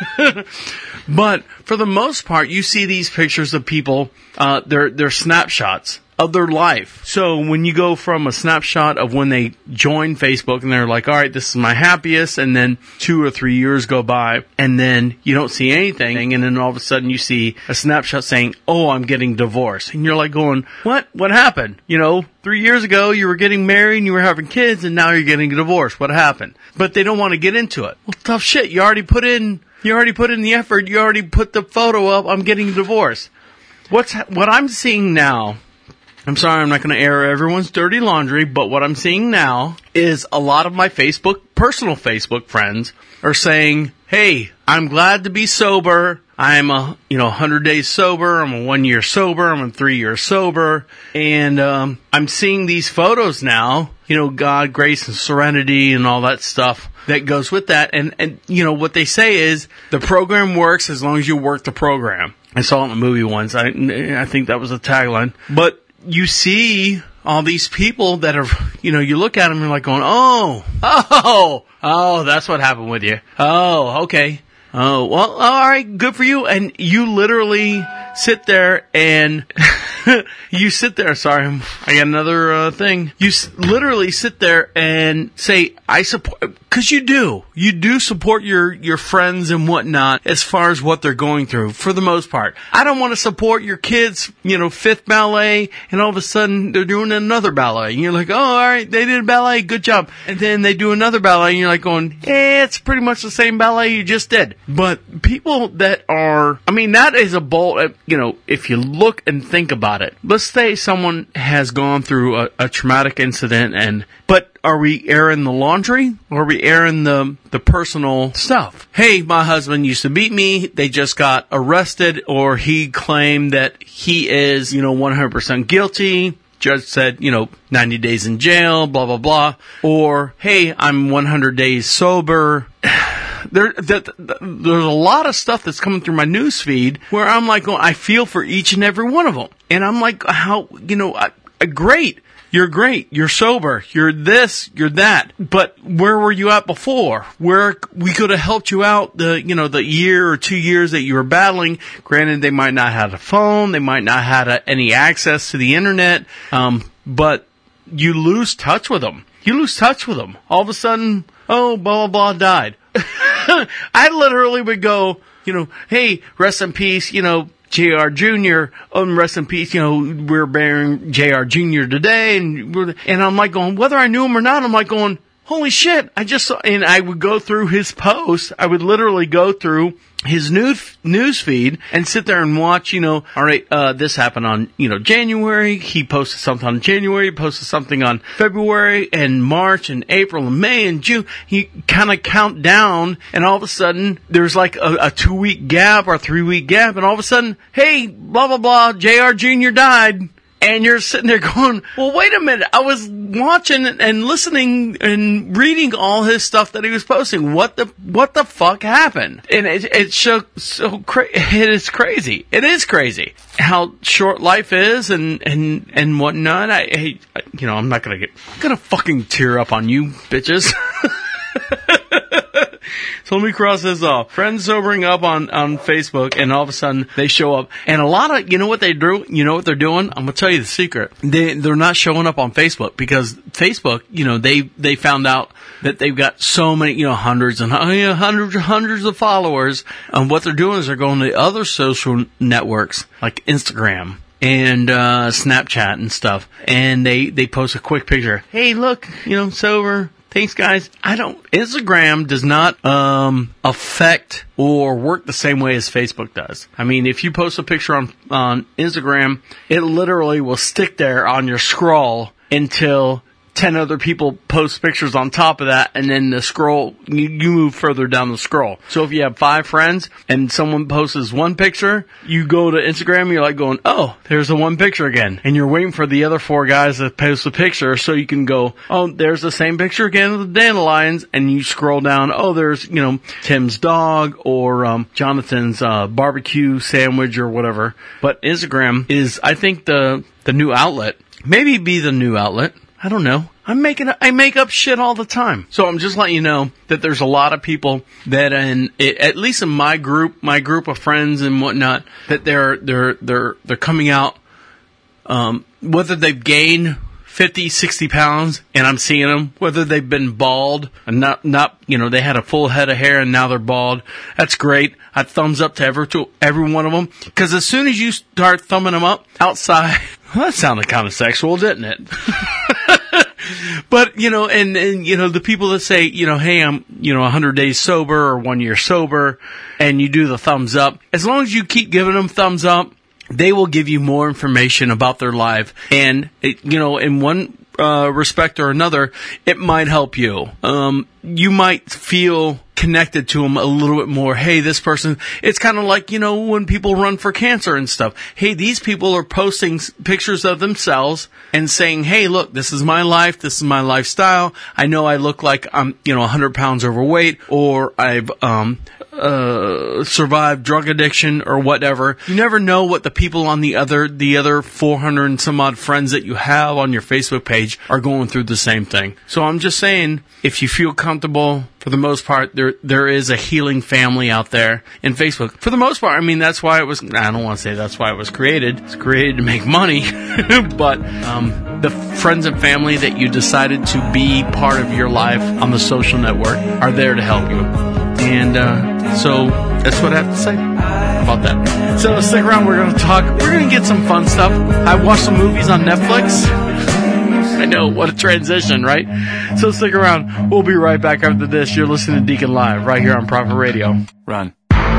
But for the most part, you see these pictures of people, uh, they're, they're snapshots of their life. So when you go from a snapshot of when they join Facebook and they're like, all right, this is my happiest, and then two or three years go by and then you don't see anything, and then all of a sudden you see a snapshot saying, oh, I'm getting divorced. And you're like going, what? What happened? You know, three years ago you were getting married and you were having kids, and now you're getting divorced. What happened? But they don't want to get into it. Well, tough shit. You already put in, you already put in the effort. You already put the photo up. I'm getting divorced. What's, what I'm seeing now, I'm sorry, I'm not going to air everyone's dirty laundry, but what I'm seeing now is a lot of my Facebook, personal Facebook friends are saying, hey, I'm glad to be sober. I'm a, you know, one hundred days sober. I'm a one year sober. I'm a three year sober. And, um, I'm seeing these photos now, you know, God, grace, and serenity and all that stuff that goes with that. And, and, you know, what they say is the program works as long as you work the program. I saw it in a movie once. I, I think that was a tagline. But you see all these people that are, you know, you look at them and you're like going, oh, oh, oh, that's what happened with you. Oh, okay. Oh, well, all right, good for you. And you literally sit there and you sit there. Sorry, I got another uh, thing. You s- literally sit there and say, I support, because you do. You do support your, your friends and whatnot as far as what they're going through, for the most part. I don't want to support your kids, you know, fifth ballet, and all of a sudden they're doing another ballet. And you're like, oh, all right, they did a ballet, good job. And then they do another ballet, and you're like going, eh, it's pretty much the same ballet you just did. But people that are, I mean, that is a bold, you know, if you look and think about it. Let's say someone has gone through a, a traumatic incident, and, but are we airing the laundry, or are we airing the, the personal stuff? Hey, my husband used to beat me, they just got arrested, or he claimed that he is, you know, one hundred percent guilty. Judge said, you know, ninety days in jail, blah, blah, blah. Or, hey, I'm one hundred days sober. There, that, that, there's a lot of stuff that's coming through my news feed where I'm like, oh, I feel for each and every one of them. And I'm like, how, you know, I, I, great. you're great, you're sober, you're this, you're that. But where were you at before? Where we could have helped you out the, you know, the year or two years that you were battling. Granted, they might not have a phone, they might not have a, any access to the internet, um, but you lose touch with them. You lose touch with them. All of a sudden, oh, blah, blah, blah, died. I literally would go, you know, hey, rest in peace, you know, J R Junior, um, rest in peace, you know, we're bearing J R Junior today, and we're, and I'm like going, whether I knew him or not, I'm like going, holy shit, I just saw, and I would go through his posts, I would literally go through his news, news feed and sit there and watch, you know, all right, uh, this happened on, you know, January, he posted something on January, he posted something on February and March and April and May and June. He kind of count down, and all of a sudden there's like a, a two week gap or a three week gap, and all of a sudden, hey, blah, blah, blah, J R Junior died. And you're sitting there going, well, wait a minute. I was watching and listening and reading all his stuff that he was posting. What the, what the fuck happened? And it, it's so, so cra- it is crazy. It is crazy how short life is and, and, and whatnot. I, I, you know, I'm not gonna get, I'm gonna fucking tear up on you bitches. So let me cross this off. Friends sobering up on, on Facebook, and all of a sudden they show up. And a lot of, you know what they do? You know what they're doing? I'm gonna tell you the secret. They, they're not showing up on Facebook because Facebook, you know, they, they found out that they've got so many, you know, hundreds and you know, hundreds and hundreds of followers. And what they're doing is they're going to other social networks like Instagram and uh Snapchat and stuff. And they, they post a quick picture. Hey, look, you know, sober. Thanks, guys. I don't, Instagram does not, um, affect or work the same way as Facebook does. I mean, if you post a picture on, on Instagram, it literally will stick there on your scroll until ten other people post pictures on top of that, and then the scroll, you, you move further down the scroll. So if you have five friends and someone posts one picture, you go to Instagram and you're like going, oh, there's the one picture again. And you're waiting for the other four guys to post a picture so you can go, oh, there's the same picture again of the dandelions, and you scroll down, oh, there's, you know, Tim's dog or um, Jonathan's uh, barbecue sandwich or whatever. But Instagram is, I think, the the new outlet. Maybe be the new outlet. I don't know. I'm making, I make up shit all the time. So I'm just letting you know that there's a lot of people that in, at least in my group, my group of friends and whatnot, that they're, they're, they're, they're coming out, um, whether they've gained fifty, sixty pounds, and I'm seeing them, whether they've been bald and not, not, you know, they had a full head of hair and now they're bald. That's great. I thumbs up to every, to every one of them. Cause as soon as you start thumbing them up outside, well, that sounded kind of sexual, didn't it? But, you know, and, and, you know, the people that say, you know, hey, I'm, you know, one hundred days sober or one year sober, and you do the thumbs up, as long as you keep giving them thumbs up, they will give you more information about their life. And, it, you know, in one uh, respect or another, it might help you. Um, you might feel connected to them a little bit more. Hey, this person, it's kind of like, you know, when people run for cancer and stuff. Hey, these people are posting pictures of themselves and saying, hey, look, this is my life. This is my lifestyle. I know I look like I'm, you know, one hundred pounds overweight, or I've, um, uh, survived drug addiction or whatever. You never know what the people on the other, the other four hundred and some odd friends that you have on your Facebook page are going through the same thing. So I'm just saying, if you feel comfortable, for the most part, there there is a healing family out there in Facebook. For the most part, I mean, that's why it was, I don't want to say that's why it was created. It's created to make money. But um, the friends and family that you decided to be part of your life on the social network are there to help you. And uh, so that's what I have to say about that. So stick around. We're going to talk. We're going to get some fun stuff. I watched some movies on Netflix. I know, what a transition, right? So stick around. We'll be right back after this. You're listening to Deacon Live right here on Prophet Radio. Run.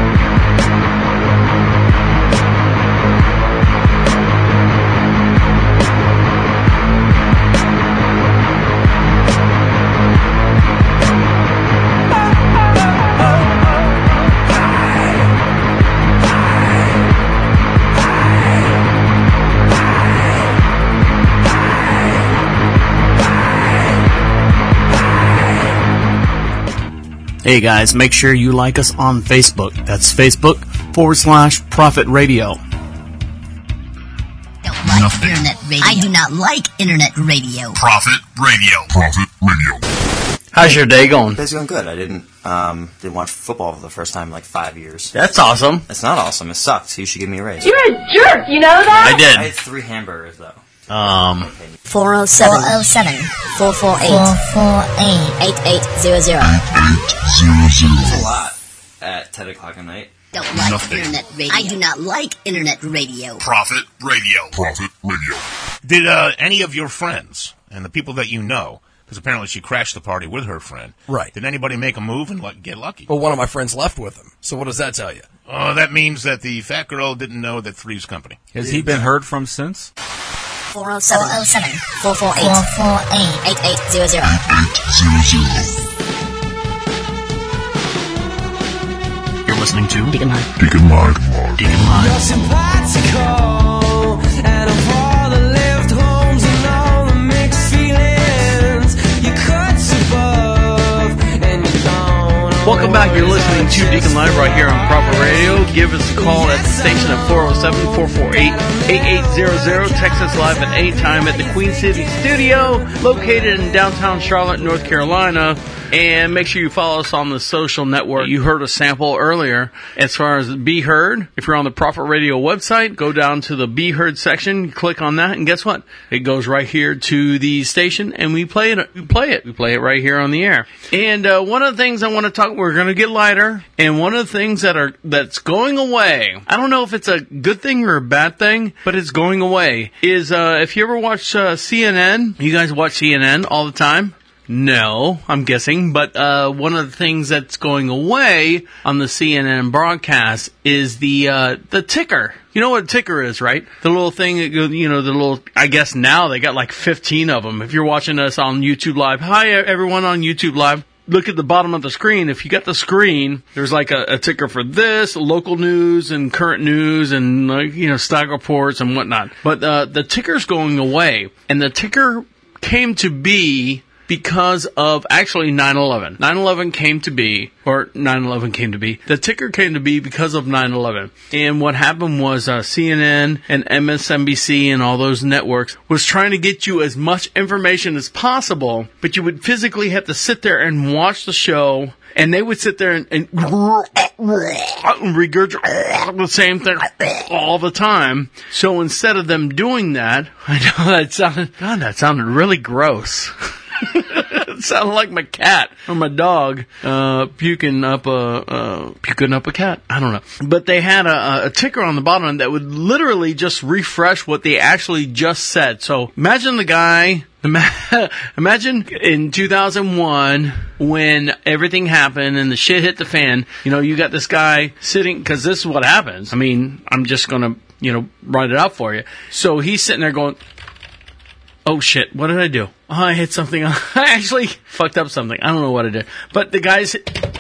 Hey guys, make sure you like us on Facebook. That's Facebook forward slash Prophet Radio.
Don't Nothing. Internet radio. I do not like internet radio.
Profit Radio. Profit Radio.
How's your day going?
It's going good. I didn't um, didn't watch football for the first time in like five years.
That's awesome.
It's not awesome. It sucks. You should give me a raise.
You're a jerk, you know that?
I did.
I had three hamburgers, though.
Um,
four oh seven, four oh seven, four four eight, four four eight, eight eight zero zero.
It's a lot at ten o'clock at night.
Don't like
Nothing.
internet radio. I do not like internet radio.
Profit Radio. Profit Radio.
Did uh, any of your friends and the people that you know, because apparently she crashed the party with her friend,
right?
Did anybody make a move and let, get lucky?
Well, one of my friends left with him. So what does that tell you?
Oh, that means that the fat girl didn't know that Three's company.
Has he been heard from since?
four oh seven, four four eight, four four eight, eight eight zero zero.
You're listening to
Deacon Live.
Deacon Live. Deacon Live.
You're simpatico, and of all the left homes and all the mixed feelings, you cut above, and you don't.
Welcome back. You're listening to Deacon Live right here on Proper Radio. Give us a call at the station at four oh seven, four four eight, eight eight zero zero. Text us live at any time at the Queen City Studio, located in downtown Charlotte, North Carolina. And make sure you follow us on the social network. You heard a sample earlier as far as Be Heard. If you're on the Prophet Radio website, go down to the Be Heard section, click on that, and guess what? It goes right here to the station, and we play it. We play it. We play it right here on the air. And uh, one of the things I want to talk, we're going to get lighter, and one of the things that are that's going away, I don't know if it's a good thing or a bad thing, but it's going away, is uh, if you ever watch uh, C N N, you guys watch C N N all the time? No, I'm guessing, but uh, one of the things that's going away on the C N N broadcast is the uh, the ticker. You know what a ticker is, right? The little thing, that goes, you know, the little, I guess now they got like fifteen of them. If you're watching us on YouTube Live, hi everyone on YouTube Live. Look at the bottom of the screen. If you got the screen, there's like a, a ticker for this, local news and current news and, like, you know, stock reports and whatnot. But uh, the ticker's going away, and the ticker came to be because of actually nine eleven. nine eleven came to be, or nine eleven came to be. The ticker came to be because of nine eleven. And what happened was uh, C N N and M S N B C and all those networks was trying to get you as much information as possible, but you would physically have to sit there and watch the show. And they would sit there and, and regurgitate the same thing all the time. So instead of them doing that, I know that sounded, God, that sounded really gross. It sounded like my cat or my dog uh, puking up a uh, puking up a cat. I don't know, but they had a, a ticker on the bottom that would literally just refresh what they actually just said. So imagine the guy. Imagine in two thousand one when everything happened and the shit hit the fan. You know, you got this guy sitting, because this is what happens. I mean, I'm just gonna, you know, write it out for you. So he's sitting there going, oh shit, what did I do? Oh, I hit something. I actually fucked up something. I don't know what I did. But the guy's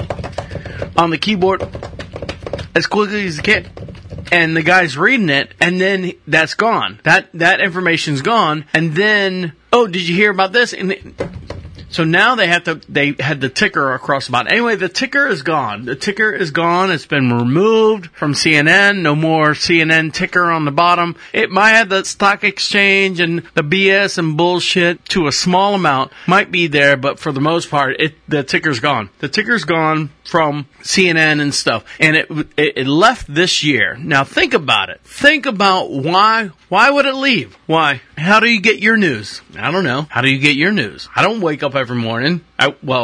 on the keyboard as quickly as he can. And the guy's reading it, and then that's gone. That that information's gone. And then, oh, did you hear about this? And they, so now they have to, they had the ticker across the bottom. Anyway, the ticker is gone. The ticker is gone. It's been removed from C N N. No more C N N ticker on the bottom. It might have the stock exchange and the B S and bullshit to a small amount. Might be there, but for the most part, it the ticker's gone. The ticker's gone from C N N and stuff. And it, it it left this year. Now think about it. Think about why, why would it leave? Why? How do you get your news? I don't know. How do you get your news? I don't wake up every morning. I, well,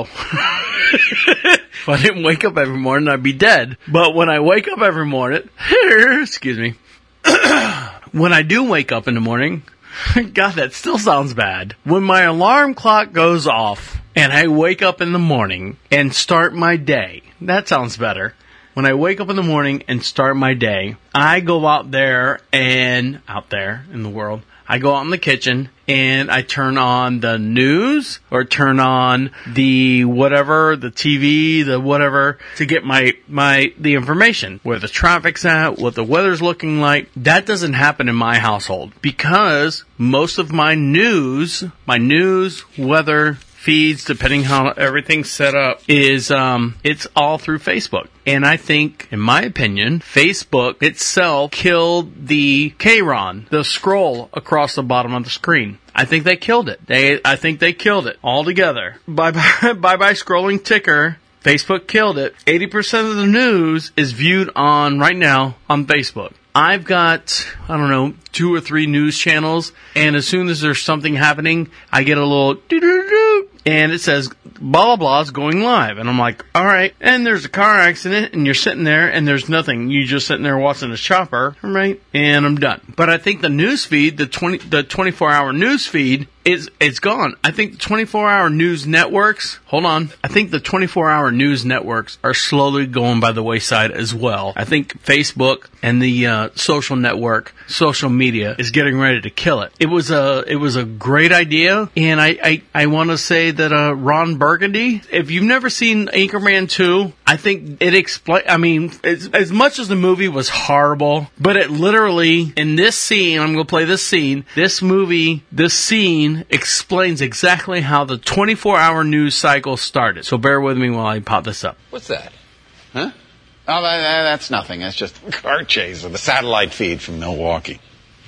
if I didn't wake up every morning, I'd be dead. But when I wake up every morning, excuse me, when I do wake up in the morning, God, that still sounds bad. When my alarm clock goes off and I wake up in the morning and start my day, that sounds better. When I wake up in the morning and start my day, I go out there and, out there in the world, I go out in the kitchen and I turn on the news or turn on the whatever, the T V, the whatever, to get my, my, the information, where the traffic's at, what the weather's looking like. That doesn't happen in my household because most of my news, my news, weather, feeds, depending how everything's set up, is um, it's all through Facebook. And I think, in my opinion, Facebook itself killed the K-Ron, the scroll across the bottom of the screen. I think they killed it. They, I think they killed it altogether. Bye-bye, bye-bye scrolling ticker. Facebook killed it. eighty percent of the news is viewed on, right now, on Facebook. I've got, I don't know, two or three news channels, and as soon as there's something happening, I get a little doo-doo-doo, and it says, blah, blah, blah is going live. And I'm like, all right. And there's a car accident, and you're sitting there, and there's nothing. You're just sitting there watching a chopper, right? And I'm done. But I think the news feed, the twenty, the twenty-four hour news feed, is it's gone. I think the twenty-four hour news networks, hold on, I think the twenty-four hour news networks are slowly going by the wayside as well. I think Facebook and the uh, social network, social media, is getting ready to kill it. It was a it was a great idea, and I I, I want to say that uh, Ron Burgundy, if you've never seen Anchorman two, I think it explain. I mean, as, as much as the movie was horrible, but it literally, in this scene, I'm going to play this scene, this movie, this scene explains exactly how the twenty-four hour news cycle started. So bear with me while I pop this up.
What's that? Huh? Oh, that, that, that's nothing. That's just a car chase with a satellite feed from Milwaukee.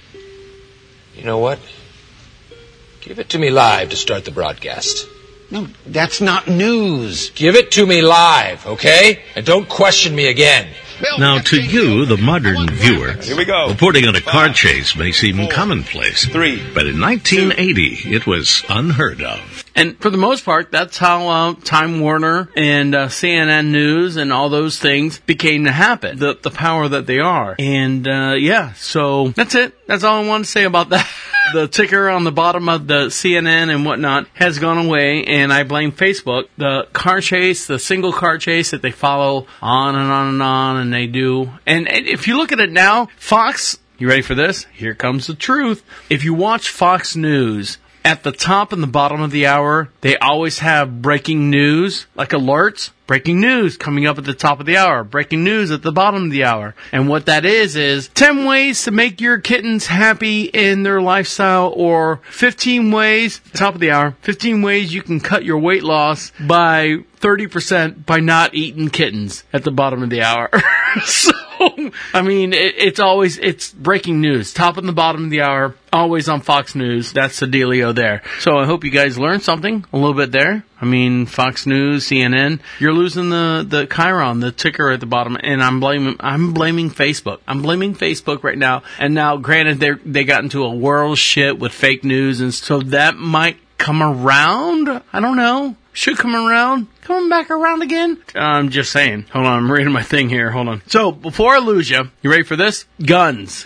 You know what? Give it to me live to start the broadcast.
No, that's not news.
Give it to me live, okay? And don't question me again.
Now, to you, the modern viewer,
Here we go.
reporting on a car chase may seem commonplace.
Three.
But in nineteen eighty, it was unheard of.
And for the most part, that's how uh, Time Warner and uh, C N N News and all those things became to happen, the the power that they are. And, uh, yeah, so that's it. That's all I want to say about that. The ticker on the bottom of the C N N and whatnot has gone away, and I blame Facebook. The car chase, the single car chase that they follow on and on and on, and they do. And, and if you look at it now, Fox, you ready for this? Here comes the truth. If you watch Fox News, at the top and the bottom of the hour, they always have breaking news, like alerts. Breaking news coming up at the top of the hour. Breaking news at the bottom of the hour. And what that is, is ten ways to make your kittens happy in their lifestyle, or fifteen ways, top of the hour, fifteen ways you can cut your weight loss by thirty percent by not eating kittens at the bottom of the hour. So, I mean, it, it's always, it's breaking news. Top and the bottom of the hour, always on Fox News. That's the dealio there. So I hope you guys learned something a little bit there. I mean, Fox News, C N N, you're losing the, the Chiron, the ticker at the bottom, and I'm blaming, I'm blaming Facebook. I'm blaming Facebook right now. And now, granted, they they got into a world of shit with fake news, and so that might come around. I don't know. Should come around. Coming back around again? I'm just saying. Hold on, I'm reading my thing here. Hold on. So, before I lose you, you ready for this? Guns.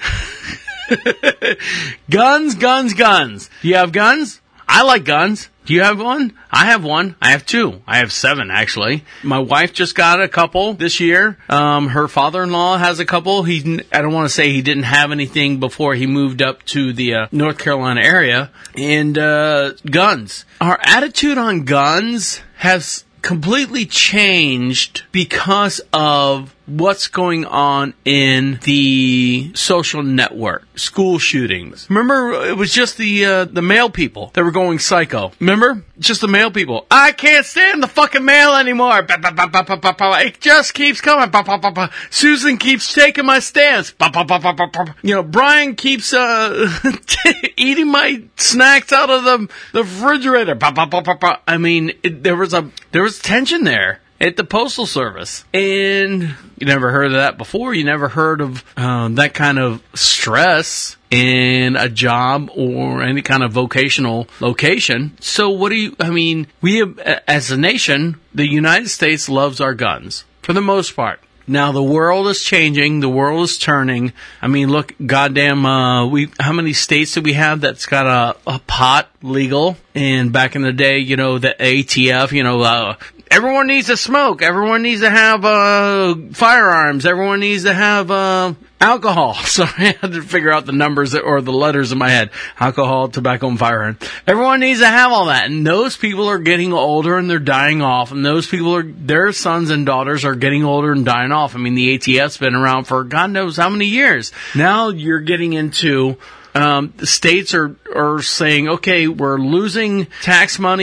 Guns, guns, guns. Do you have guns? I like guns. Do you have one? I have one. I have two. I have seven, actually. My wife just got a couple this year. Um, her father-in-law has a couple. He, I don't want to say he didn't have anything before he moved up to the uh, North Carolina area. And uh, guns. Our attitude on guns has completely changed because of what's going on in the social network, school shootings. Remember, it was just the uh, the male people that were going psycho. Remember? Just the male people. I can't stand the fucking mail anymore. Ba, ba, ba, ba, ba, ba, ba. It just keeps coming. Ba, ba, ba, ba. Susan keeps taking my stance. Ba, ba, ba, ba, ba, ba. You know, Brian keeps uh, eating my snacks out of the, the refrigerator. Ba, ba, ba, ba, ba. I mean, it, there was a there was tension there at the Postal Service. And you never heard of that before. You never heard of um, that kind of stress in a job or any kind of vocational location. So what do you, I mean, we have, as a nation, the United States loves our guns, for the most part. Now, the world is changing. The world is turning. I mean, look, goddamn, uh, we, how many states do we have that's got a, a pot legal? And back in the day, you know, the A T F, you know, uh, everyone needs to smoke. Everyone needs to have, uh, firearms. Everyone needs to have, uh, alcohol. So I had to figure out the numbers or the letters in my head. Alcohol, tobacco, and firearm. Everyone needs to have all that. And those people are getting older and they're dying off. And those people are, their sons and daughters are getting older and dying off. I mean, the A T F's been around for God knows how many years. Now you're getting into, um, the states are, are saying, okay, we're losing tax money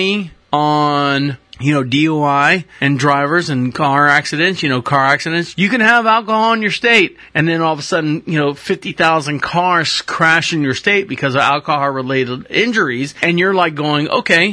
on, you know, D U I and drivers and car accidents, you know, car accidents. You can have alcohol in your state, and then all of a sudden, you know, fifty thousand cars crash in your state because of alcohol-related injuries, and you're like going, okay,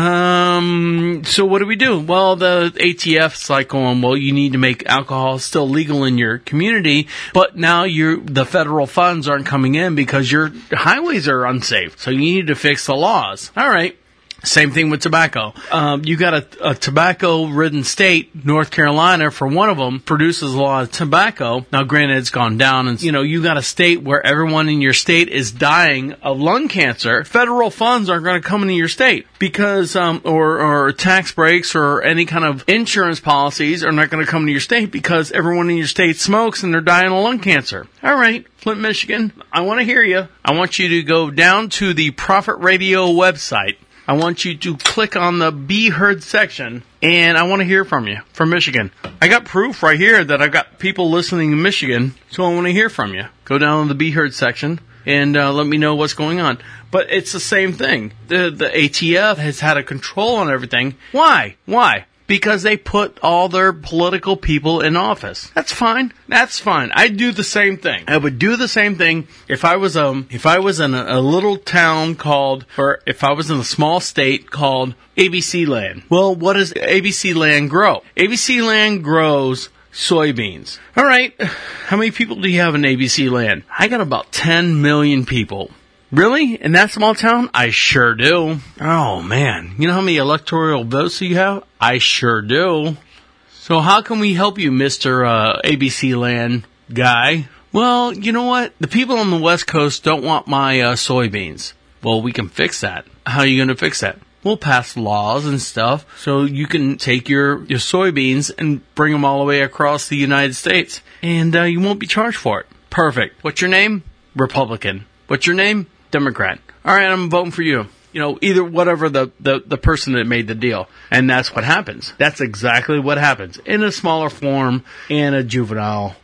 um, so what do we do? Well, the A T F's like going, well, you need to make alcohol still legal in your community, but now you're, the federal funds aren't coming in because your highways are unsafe, so you need to fix the laws. All right. Same thing with tobacco. Um, you got a, a tobacco-ridden state, North Carolina, for one of them, produces a lot of tobacco. Now, granted, it's gone down, and you know you got a state where everyone in your state is dying of lung cancer. Federal funds aren't going to come into your state because, um, or, or tax breaks or any kind of insurance policies are not going to come to your state because everyone in your state smokes and they're dying of lung cancer. All right. Flint, Michigan, I want to hear you. I want you to go down to the Prophet Radio website. I want you to click on the Be Heard section, and I want to hear from you, from Michigan. I got proof right here that I've got people listening in Michigan, so I want to hear from you. Go down to the Be Heard section and uh, let me know what's going on. But it's the same thing. The, the A T F has had a control on everything. Why? Why? Because they put all their political people in office. That's fine. That's fine. I'd do the same thing. I would do the same thing if I was um if I was in a, a little town called, or if I was in a small state called A B C Land. Well, what does A B C Land grow? A B C Land grows soybeans. All right. How many people do you have in A B C Land? I got about ten million people. Really? In that small town? I sure do. Oh, man. You know how many electoral votes you have? I sure do. So how can we help you, Mister Uh, A B C Land guy? Well, you know what? The people on the West Coast don't want my uh, soybeans. Well, we can fix that. How are you going to fix that? We'll pass laws and stuff so you can take your, your soybeans and bring them all the way across the United States. And uh, you won't be charged for it. Perfect. What's your name? Republican. What's your name? Democrat. All right, I'm voting for you. You know, either whatever the, the, the person that made the deal. And that's what happens. That's exactly what happens. In a smaller form, in a juvenile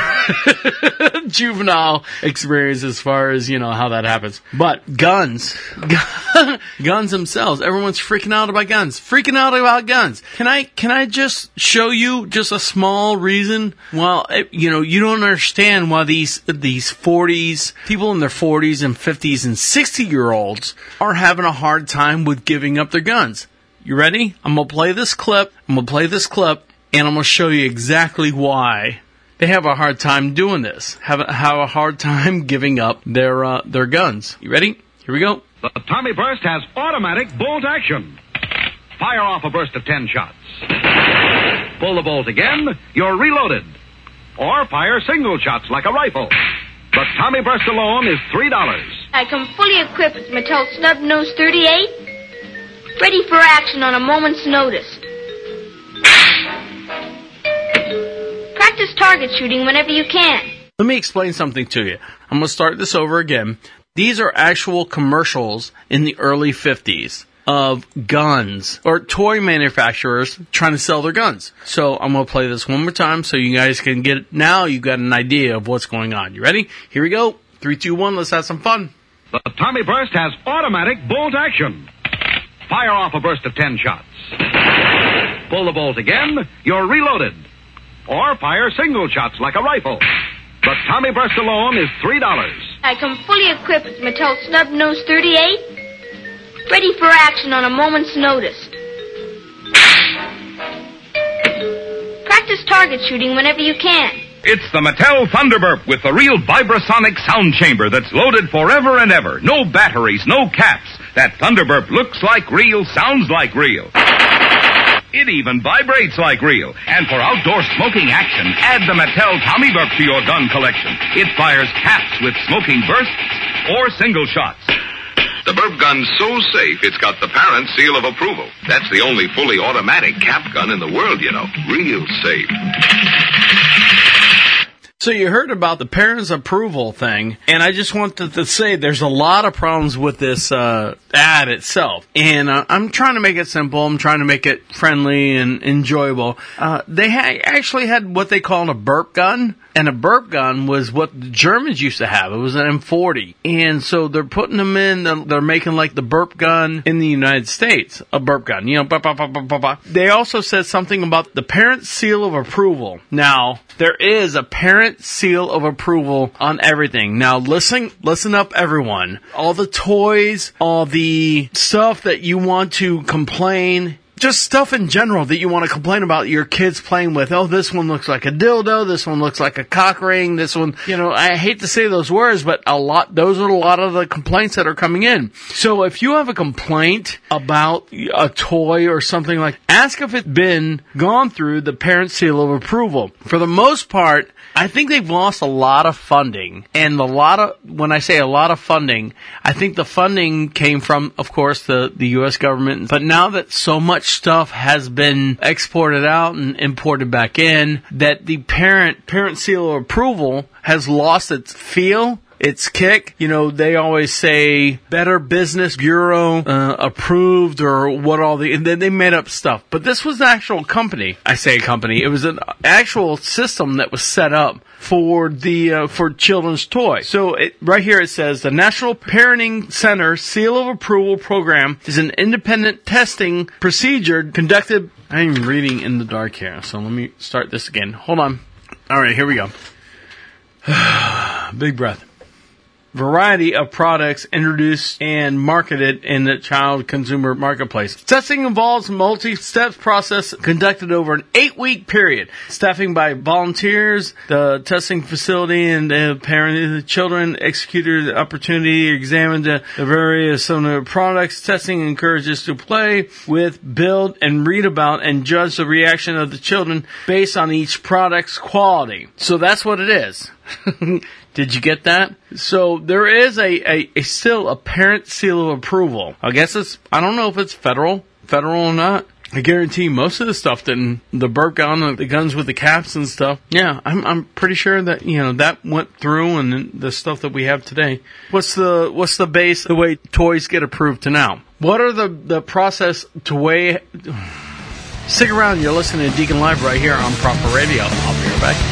juvenile experience as far as, you know, how that happens. But guns, guns themselves, everyone's freaking out about guns, freaking out about guns. Can I, can I just show you just a small reason? Well, it, you know, you don't understand why these, these forties, people in their forties and fifties and sixty year olds are having a hard time with giving up their guns. You ready? I'm going to play this clip. I'm going to play this clip and I'm going to show you exactly why they have a hard time doing this. Have a, have a hard time giving up their uh, their guns. You ready? Here we go.
The Tommy Burst has automatic bolt action. Fire off a burst of ten shots. Pull the bolt again, you're reloaded. Or fire single shots like a rifle. The Tommy Burst alone is three dollars.
I come fully equipped with Mattel Snub Nose thirty-eight, ready for action on a moment's notice. Practice target shooting whenever you can.
Let me explain something to you. I'm going to start this over again. These are actual commercials in the early fifties of guns or toy manufacturers trying to sell their guns. So I'm going to play this one more time so you guys can get it. Now you've got an idea of what's going on. You ready? Here we go. Three, two, one. Let's have some fun.
The Tommy Burst has automatic bolt action. Fire off a burst of ten shots. Pull the bolt again, you're reloaded. Or fire single shots like a rifle. The Tommy Burst alone is three dollars.
I come fully equipped with Mattel Snub Nose thirty-eight, ready for action on a moment's notice. Practice target shooting whenever you can.
It's the Mattel Thunderburp with the real vibrasonic sound chamber that's loaded forever and ever. No batteries, no caps. That Thunderburp looks like real, sounds like real. It even vibrates like real. And for outdoor smoking action, add the Mattel Tommy Burp to your gun collection. It fires caps with smoking bursts or single shots.
The Burp gun's so safe, it's got the parent's seal of approval. That's the only fully automatic cap gun in the world, you know. Real safe.
So you heard about the parents' approval thing, and I just wanted to say there's a lot of problems with this uh, ad itself. And uh, I'm trying to make it simple. I'm trying to make it friendly and enjoyable. Uh, they ha- actually had what they call a burp gun. And a burp gun was what the Germans used to have. It was an M forty. And so they're putting them in, they're making like the burp gun in the United States. A burp gun, you know, bah, bah, bah, bah, bah, bah. They also said something about the parent seal of approval. Now, there is a parent seal of approval on everything. Now, listen, listen up, everyone. All the toys, all the stuff that you want to complain, just stuff in general that you want to complain about your kids playing with. Oh, this one looks like a dildo. This one looks like a cock ring. This one, you know, I hate to say those words, but a lot, those are a lot of the complaints that are coming in. So if you have a complaint about a toy or something like, ask if it's been gone through the parent seal of approval. For the most part, I think they've lost a lot of funding, and a lot of, when I say a lot of funding, I think the funding came from, of course, the, the U S government, but now that so much stuff has been exported out and imported back in, that the parent, parent seal of approval has lost its feel, its kick. You know, they always say Better Business Bureau uh, approved or what all the, and then they made up stuff. But this was an actual company. I say company. It was an actual system that was set up for the uh, for children's toys. So it, right here it says the National Parenting Center Seal of Approval Program is an independent testing procedure conducted. I'm reading in the dark here, so let me start this again. Hold on. All right, here we go. Big breath. Variety of products introduced and marketed in the child consumer marketplace. Testing involves a multi-step process conducted over an eight-week period. Staffing by volunteers, the testing facility, and the parent, the children executed the opportunity, examined the, the various of the products. Testing encourages to play with, build, and read about, and judge the reaction of the children based on each product's quality. So that's what it is. Did you get that? So there is a, a, a still a parent seal of approval. I guess it's, I don't know if it's federal, federal or not. I guarantee most of the stuff that the burp gun, the guns with the caps and stuff. Yeah, I'm I'm pretty sure that, you know, that went through, and the stuff that we have today. What's the what's the base, the way toys get approved to now? What are the, the process to weigh? Stick around, you're listening to Deacon Live right here on Proper Radio. I'll be right back.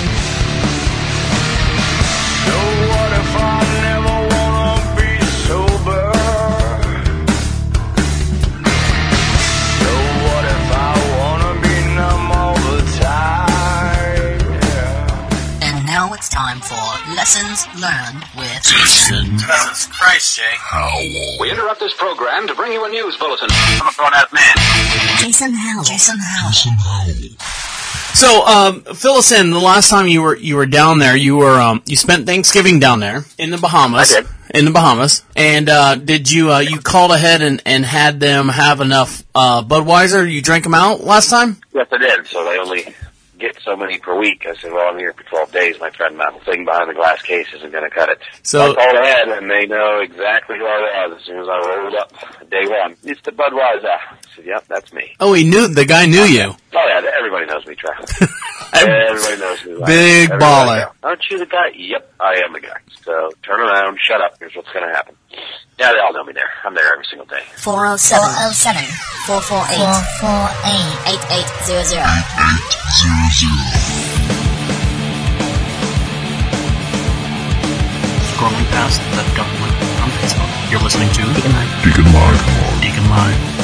It's time for Lessons Learned with
Jason. Jesus Christ, Jay.
Howell.
We interrupt this program to bring you a news bulletin from a grown-out man.
Jason Howell. Jason Howell. Jason Howell.
So, um, fill us in. The last time you were you were down there, you were um, you spent Thanksgiving down there in the Bahamas.
I did.
In the Bahamas, and uh, did you uh, you called ahead and, and had them have enough uh, Budweiser? You drank them out last time?
Yes, I did. So they only get so many per week. I said, well, I'm here for twelve days. My friend, my thing behind the glass case isn't going to cut it.
So
I called ahead, and they know exactly who I was as soon as I rolled up day one. It's the Budweiser. I said, yep, that's me.
Oh, he knew, the guy knew you.
Oh, yeah, everybody knows me, Travis. Everybody knows me.
Big baller.
Aren't you the guy? Yep, I am the guy. So turn around, shut up. Here's what's going to happen. Yeah, they all know me there. I'm there every single day.
four oh seven, four four eight, four four eight, eight eight zero zero.
eight eight zero zero.
Scrolling past the government on Facebook. You're listening to
Deacon Live. Deacon Live.
Deacon Live.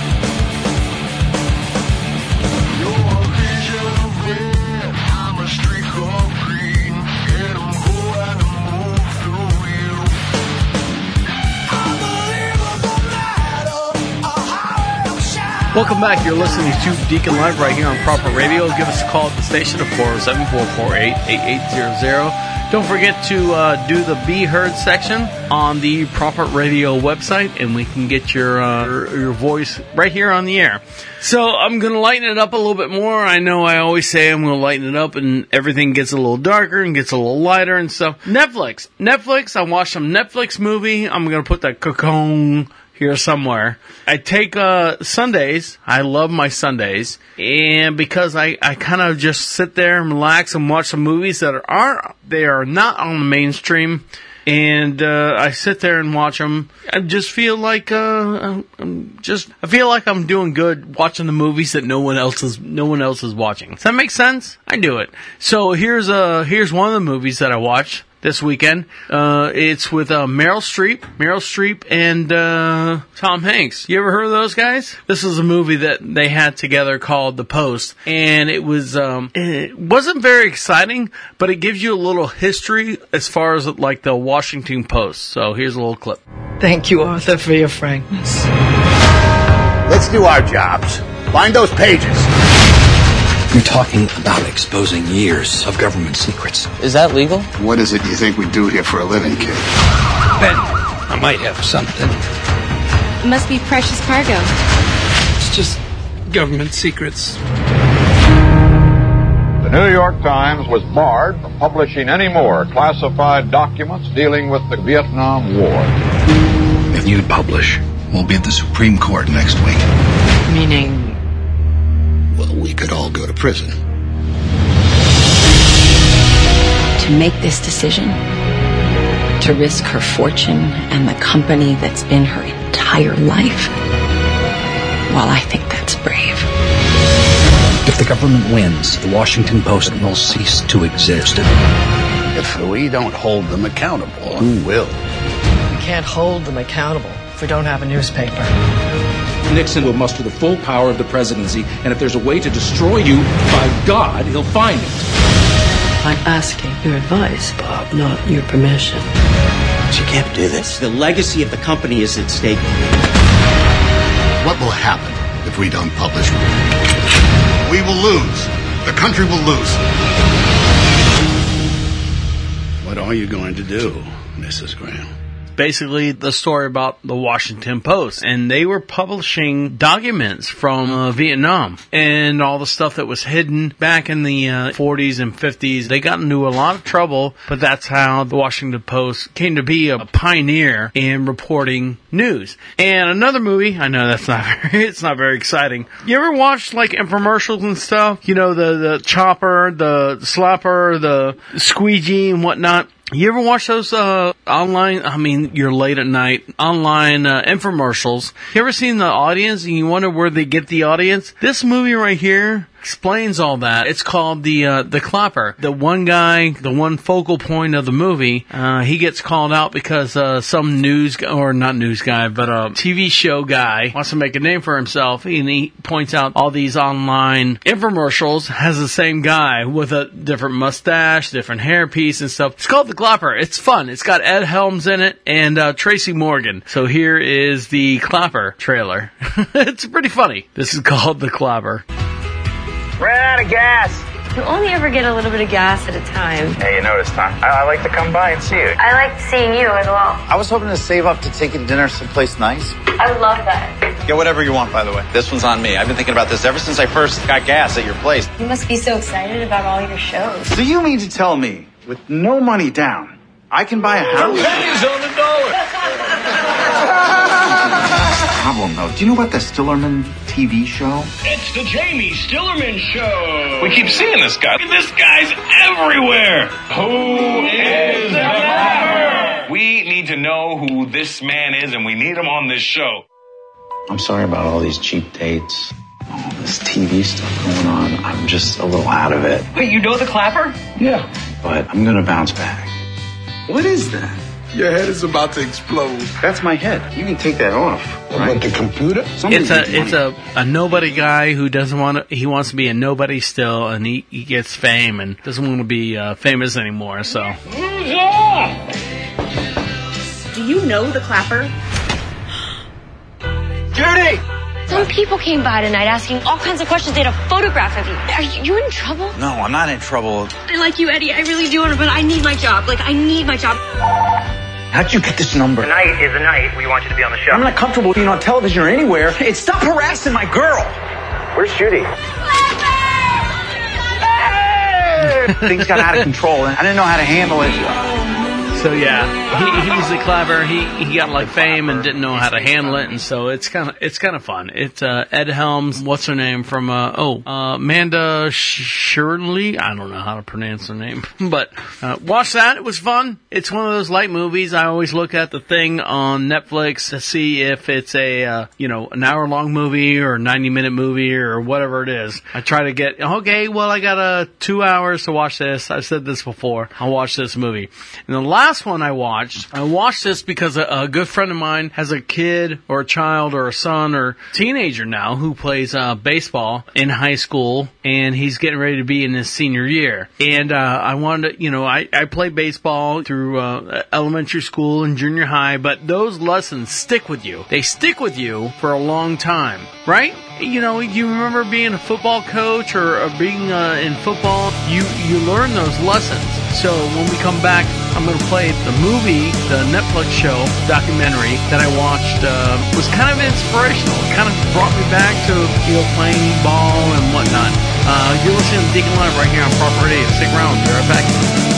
Welcome back. You're listening to Deacon Live right here on Proper Radio. Give us a call at the station at four oh seven, four four eight, eight eight zero zero. Don't forget to uh, do the Be Heard section on the Proper Radio website, and we can get your, uh, your your voice right here on the air. So I'm going to lighten it up a little bit more. I know I always say I'm going to lighten it up, and everything gets a little darker and gets a little lighter and stuff. Netflix. Netflix. I watched some Netflix movie. I'm going to put that cocoon here somewhere. I take uh, Sundays. I love my Sundays. And because I, I kind of just sit there and relax and watch some movies that are, are they are not on the mainstream. and uh, I sit there and watch them. I just feel like uh, I'm just I feel like I'm doing good watching the movies that no one else is no one else is watching. Does that make sense? I do it. So here's uh here's one of the movies that I watched this weekend. Uh, it's with uh, Meryl Streep, Meryl Streep, and uh, Tom Hanks. You ever heard of those guys? This is a movie that they had together called The Post, and it was um, it wasn't very exciting, but it gives you a little history as far as like the Washington Post. So here's a little clip.
Thank you, Arthur, for your frankness.
Let's do our jobs. Find those pages.
You're talking about exposing years of government secrets.
Is that legal?
What is it you think we do here for a living, kid?
Ben, I might have something.
It must be precious cargo.
It's just government secrets.
The New York Times was barred from publishing any more classified documents dealing with the Vietnam War.
If you publish, we'll be at the Supreme Court next week.
Meaning...
Well, we could all go to prison.
To make this decision, to risk her fortune and the company that's been her entire life, well, I think that's brave.
If the government wins, the Washington Post will cease to exist.
If we don't hold them accountable, who will?
We can't hold them accountable if we don't have a newspaper.
Nixon will muster the full power of the presidency, and if there's a way to destroy you, by God, he'll find it.
I'm asking your advice, Bob, not your permission.
You can't do this.
The legacy of the company is at stake.
What will happen if we don't publish? We will lose. The country will lose. What are you going to do, Missus Graham?
Basically the story about the Washington Post, and they were publishing documents from uh, Vietnam and all the stuff that was hidden back in the uh, forties and fifties. They got into a lot of trouble, but that's how the Washington Post came to be a pioneer in reporting news. And another movie, I know that's not very, it's not very exciting. You ever watch like infomercials and stuff? You know, the, the chopper, the slapper, the squeegee and whatnot. You ever watch those uh, online, I mean, you're late at night, online uh, infomercials? You ever seen the audience and you wonder where they get the audience? This movie right here explains all that. It's called the uh, the Clapper. The one guy, the one focal point of the movie, uh, he gets called out because uh, some news, or not news guy, but a T V show guy wants to make a name for himself, and he points out all these online infomercials has the same guy with a different mustache, different hairpiece and stuff. It's called the Clapper. It's fun. It's got Ed Helms in it and uh, Tracy Morgan. So here is the Clapper trailer. It's pretty funny. This is called the Clapper.
Ran out of gas.
You only ever get a little bit of gas at a time.
Hey, you noticed, huh? I, I like to come by and see you.
I like seeing you as well.
I was hoping to save up to take you to dinner someplace nice.
I love that.
Get whatever you want, by the way. This one's on me. I've been thinking about this ever since I first got gas at your place.
You must be so excited about all your shows.
So you mean to tell me, with no money down, I can buy a house?
Pennies on the dollar.
Problem, though. Do you know about the Stillerman T V show?
It's the Jamie Stillerman Show. We keep seeing this guy. This guy's everywhere. Who is the Clapper? We need to know who this man is, and we need him on this show.
I'm sorry about all these cheap dates. All this T V stuff going on. I'm just a little out of it.
Wait, you know the Clapper?
Yeah. But I'm gonna bounce back. What is that?
Your head is about to explode.
That's my head. You can take that off. Right?
But the computer?
Somebody it's a it's a, a nobody guy who doesn't want to. He wants to be a nobody still, and he, he gets fame and doesn't want to be uh, famous anymore. So.
Do you know the Clapper?
Judy!
Some people came by tonight asking all kinds of questions. They had a photograph of you. Are you, you in trouble?
No, I'm not in trouble.
I like you, Eddie. I really do, but I need my job. Like, I need my job.
How'd you get this number?
Tonight is the night we want you to be on the show.
I'm not comfortable being on television or anywhere. Hey, stop harassing my girl.
Where's Judy?
Things got out of control, and I didn't know how to handle it.
So yeah, he, he was clever. He he got like fame and didn't know how to handle it, and so it's kind of it's kind of fun. It's uh, Ed Helms. What's her name from? Uh, oh, uh, Amanda Shirley. I don't know how to pronounce her name, but uh, watch that. It was fun. It's one of those light movies. I always look at the thing on Netflix to see if it's a uh, you know an hour long movie or a ninety minute movie or whatever it is. I try to get okay. Well, I got uh, two hours to watch this. I've said this before. I'll watch this movie. And the last one I watched, I watched this because a, a good friend of mine has a kid or a child or a son or teenager now who plays uh, baseball in high school, and he's getting ready to be in his senior year. And uh, I wanted to, you know, I, I play baseball through uh, elementary school and junior high, but those lessons stick with you. They stick with you for a long time, right? You know, you remember being a football coach or, or being uh, in football, you, you learn those lessons. So when we come back, I'm going to play the movie, the Netflix show, documentary that I watched. Uh, was kind of inspirational. It kind of brought me back to, you know, playing ball and whatnot. Uh, you're listening to Deacon Live right here on Proper Radio. Stick around. Be right back.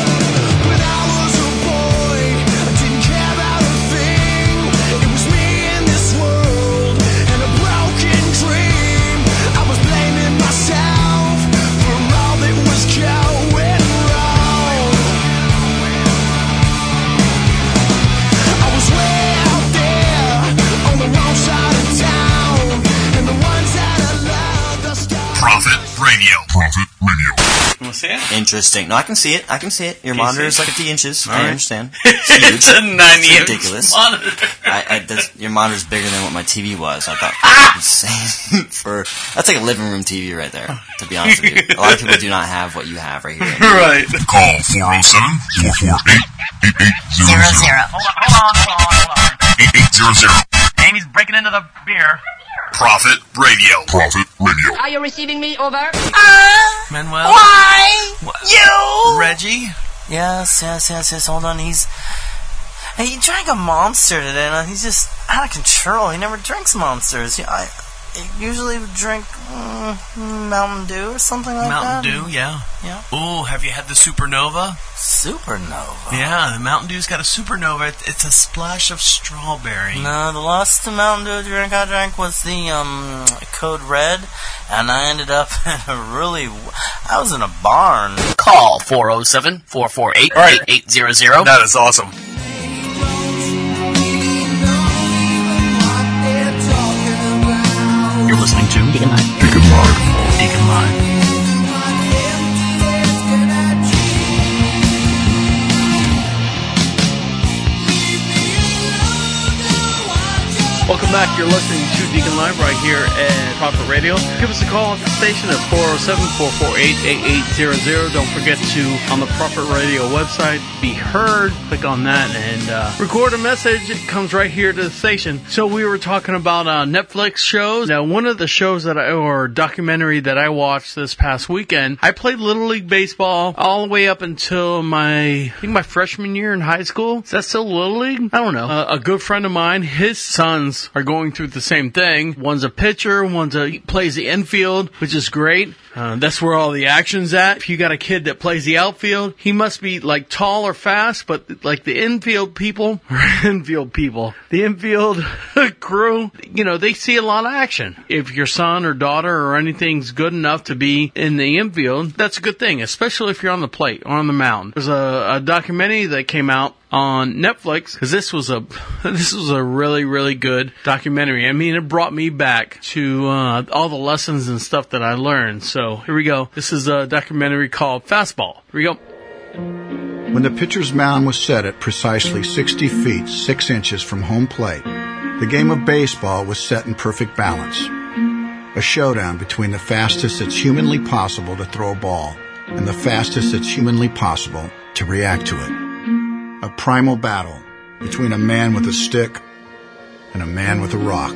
Prophet Radio.
You want to see it?
Interesting. No, I can see it. I can see it. Your monitor is like fifty inches.
All
I
right.
understand. It's huge.
It's a ninety
it's
inch
ridiculous.
monitor.
I, I, that's, your monitor's bigger than what my T V was. I thought that was insane. For that's like a living room T V right there. To be honest with you, a lot of people do not have what you have right here.
Right.
Call four oh seven, four four eight, eight eight zero zero.
Hold on, hold on, hold on, hold on.
eight eight zero zero.
Amy's breaking into the beer.
Prophet Radio. Prophet Radio.
Are you receiving me? Over.
Uh,
Manuel.
Why?
What?
You?
Reggie?
Yes, yes, yes, yes. Hold on. He's. Hey, he drank a monster today, and he's just out of control. He never drinks monsters. I, I usually would drink mm, Mountain Dew or something like
Mountain
that.
Dew, yeah.
Yeah.
Ooh, have you had the Supernova?
Supernova?
Yeah, the Mountain Dew's got a Supernova. It, it's a splash of strawberry.
No, the last Mountain Dew drink I drank was the um, Code Red, and I ended up in a really... I was in a barn.
Call four oh seven, four four eight, eight eight zero zero.
That is awesome.
You're listening to Deacon Live.
Deacon Live.
Deacon Live.
Welcome back. You're listening to Deacon Live right here at Prophet Radio. Give us a call at the station at four oh seven, four four eight, eight eight zero zero. Don't forget to, on the Prophet Radio website, be heard. Click on that and uh, record a message. It comes right here to the station. So we were talking about uh, Netflix shows. Now, one of the shows that I, or documentary that I watched this past weekend, I played Little League Baseball all the way up until my, I think my freshman year in high school. Is that still Little League? I don't know. Uh, a good friend of mine, his sons are going through the same thing. One's a pitcher, one's a plays the infield, which is great. Uh, that's where all the action's at. If you got a kid that plays the outfield, he must be like tall or fast, but like the infield people, infield people, the infield crew, you know, they see a lot of action. If your son or daughter or anything's good enough to be in the infield, that's a good thing, especially if you're on the plate or on the mound. There's a, a documentary that came out on Netflix, because this was a this was a really, really good documentary. I mean, it brought me back to uh, all the lessons and stuff that I learned. So here we go. This is a documentary called Fastball. Here we go.
When the pitcher's mound was set at precisely sixty feet, six inches from home plate, the game of baseball was set in perfect balance. A showdown between the fastest that's humanly possible to throw a ball and the fastest that's humanly possible to react to it. A primal battle between a man with a stick and a man with a rock.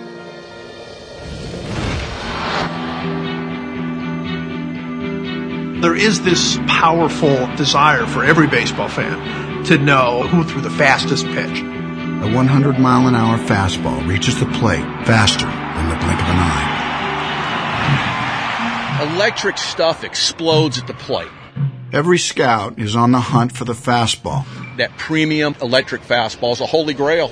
There is this powerful desire for every baseball fan to know who threw the fastest pitch.
A one hundred mile an hour fastball reaches the plate faster than the blink of an eye.
Electric stuff explodes at the plate.
Every scout is on the hunt for the fastball.
That premium electric fastball is a holy grail.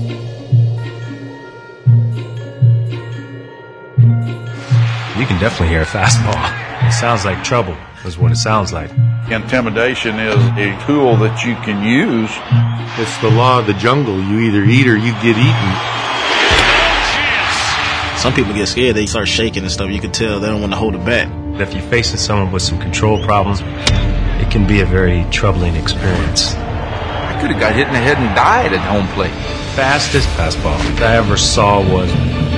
You can definitely hear a fastball. It sounds like trouble, is what it sounds like.
Intimidation is a tool that you can use.
It's the law of the jungle. You either eat or you get eaten.
Some people get scared. They start shaking and stuff. You can tell they don't want to hold it back.
If you're facing someone with some control problems, it can be a very troubling experience.
I could have got hit in the head and died at home plate.
Fastest fastball I ever saw was...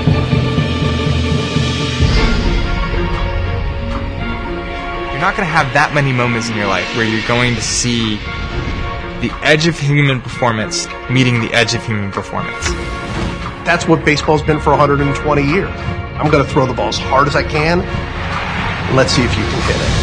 You're not going to have that many moments in your life where you're going to see the edge of human performance meeting the edge of human performance.
That's what baseball's been for one hundred twenty years. I'm going to throw the ball as hard as I can. Let's see if you can hit it.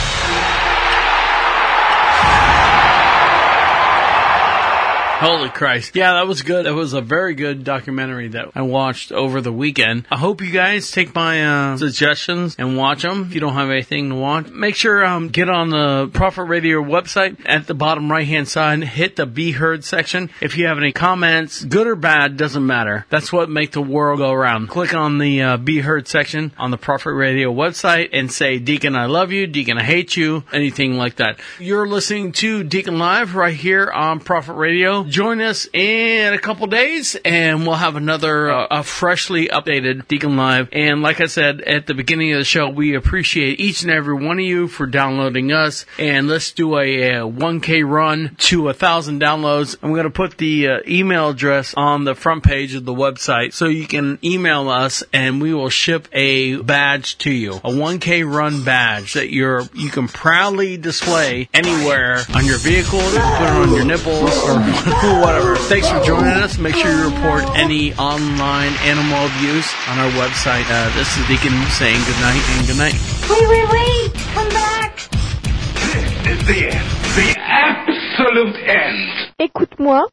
Holy Christ. Yeah, that was good. It was a very good documentary that I watched over the weekend. I hope you guys take my uh, suggestions and watch them. If you don't have anything to watch, make sure um get on the Prophet Radio website. At the bottom right-hand side, hit the Be Heard section. If you have any comments, good or bad, doesn't matter. That's what makes the world go around. Click on the uh, Be Heard section on the Prophet Radio website and say, Deacon, I love you. Deacon, I hate you. Anything like that. You're listening to Deacon Live right here on Prophet Radio. Join us in a couple days, and we'll have another uh, a freshly updated Deacon Live. And like I said at the beginning of the show, we appreciate each and every one of you for downloading us. And let's do a, a one K run to a thousand downloads. I'm going to put the uh, email address on the front page of the website so you can email us, and we will ship a badge to you, a one K run badge that you're you can proudly display anywhere on your vehicle. You can put it on your nipples or whatever. Thanks for joining us. Make sure you report any online animal abuse on our website. Uh, this is Deacon saying good night and good night.
Wait, wait, wait! Come back!
This is the end. The absolute end.
Écoute-moi.